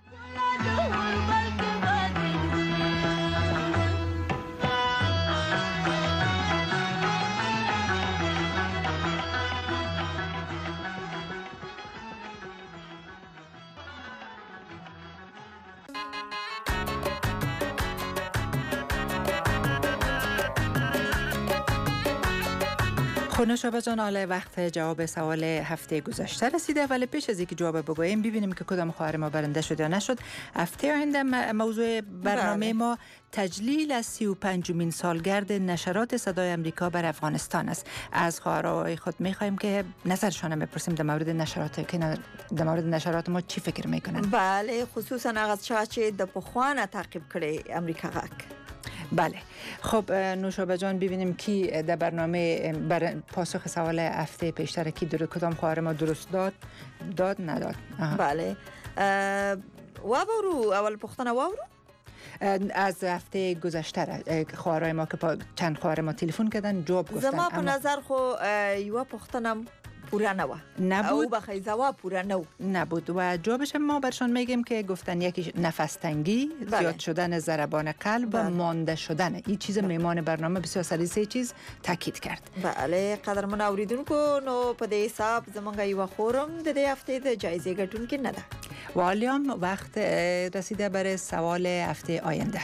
نوشابه جان، حالا وقت جواب سوال هفته گذشته رسیده، ولی پیش از اینکه جواب بگوییم ببینیم که کدام خواهر ما برنده شد یا نشد. هفته آینده موضوع برنامه ما تجلیل از سی و پنجمین سالگرد نشرات صدای امریکا بر افغانستان است. از خواهرای خود می‌خوایم که نظرشان بپرسیم در مورد نشرات که در مورد نشرات ما چی فکر میکنن. بله، خصوصا هغه چې د پخوانه تعقیب کړي امریکا غاک. بله. خب نوشابه جان، ببینیم کی در برنامه بر پاسخ سوال هفته پیشتر کی در کدام خواهر ما درست داد داد نداد. آها. بله. وابرو اول پختنه وابرو از هفته گذشته خواهرای ما که پا چند خواهر ما تلفن کردن جواب گفتن. زما په نظر خو یو پختنم پورا نه و نبود او بخی جواب پورا نو نبود و جوابش ما برشان میگیم که گفتن یکی نفس تنگی، بله. زیاد شدن ضربان قلب، بله. و مانده شدن. این چیز میمان برنامه بسیار سریع سه چیز تاکید کرد. بله، قدرمن اوریدونکو، نو په دې حساب زمونږ یو خورم د دې هفته د جایزه ګټونکو نه ده. و حالا وقت رسیده برای سوال هفته آینده.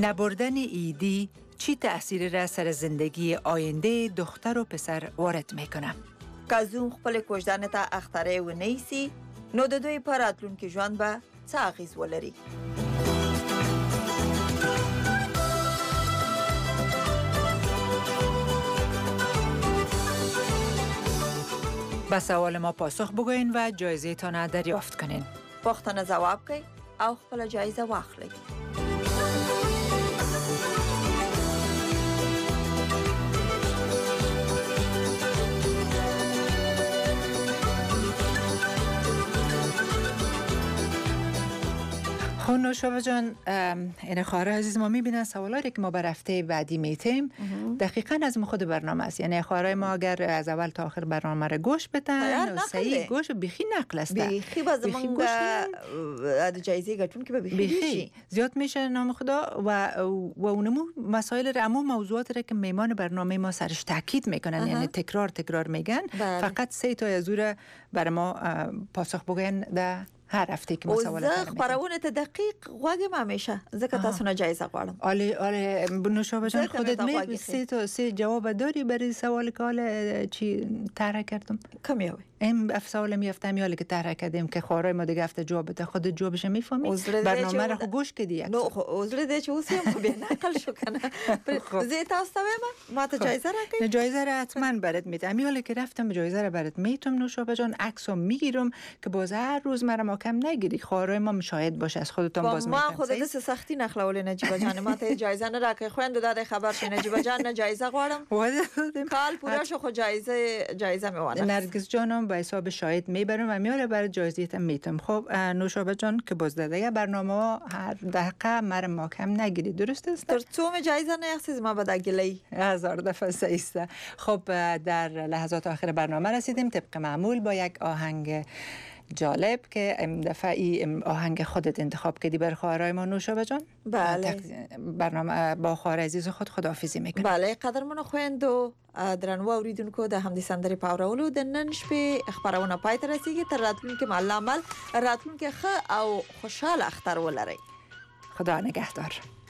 نبردن ایدی چی تأثیری را سر زندگی آینده دختر و پسر وارد میکنه؟ که زوم خپل کوژدن ته اختره و نیسی نو د دوی پر راتلونکي ژوند به څه اغیز ولري. به سوال ما پاسخ بگوین و جایزه تان دریافت کنین. پوښتنه ځواب کړئ او خپل جایزه واخلئ. خب نوشابه جان، این خواهر عزیز ما میبینن سوالایی که ما به هفته بعدی میتیم دقیقاً از خود برنامه است. یعنی خواهرای ما اگر از اول تا آخر برنامه را گوش بدن صحیح گوش بیخی نقل است. بیخی باز من از جایزه گټون که بیخی بیخی زیاد میشه نام خدا و و اونمو مسائل را، امو موضوعات را که میمان برنامه ما سرش تاکید میکنن، یعنی تکرار تکرار میگن. فقط سه تا از اون بر ما پاسخ بگن ده هر هفته که مسئله کنم. خبرونه ته دقیق غوږم همیشه ځکه تاسو نه جایزه غواړم. آله آله نوشابه جان، خودت می سه تا سه جواب داری برای سوال که حالا چی طرح کردم؟ کم یاوی این سوال میافتم یا که طرح کردیم که خورای ما دیگه هفته جواب بده، خود جوابش میفهمی؟ برنامه رو گوش کردی یک نو عذر ده چه اوسیم به نقل شو کنه. زی تاسو ما ما ته جایزه راکې؟ جایزه را حتما برات میدم. یا که رفتم جایزه را برات میتم نوشابه جان، عکسو میگیرم که باز هر روز مرا کم نگیری. خواهرای ما مشاهد باشه از خودتون باز میکنم. ما خود دست سختی نخلول نجیبه جان، ما ته جایزه نه راکې خوند داده خبر شي نجیبه جان نه جایزه غواړم. کال پورا شو خو جایزه جایزه میوانه. نرگس جانم به حساب شاهد میبرم و میاره برای جایزه میتم. خب نوشابه جان که باز داده برنامه هر دقیقه مرا ما کم نگیری، درست است؟ در توم جایزه نه یخصیز ما بده گلی هزار دفعه سیسته. خب در لحظات آخر برنامه رسیدیم. طبق معمول با یک آهنگ جالب که این دفعه ای آهنگ خودت انتخاب کردی برای خواهرای ما نوشابه جان. بله برنامه با خواهر عزیز خود خداحافظی میکنم. بله قدرمنو خويندو درنو اوریدونکو د همدې سندرې پاورولو د نن شپې خبرونه پای ته رسیږي. تر راتلونکي مله عمل راتلونکي ښه او خوشاله اختر ولرئ. خدا نگهدار.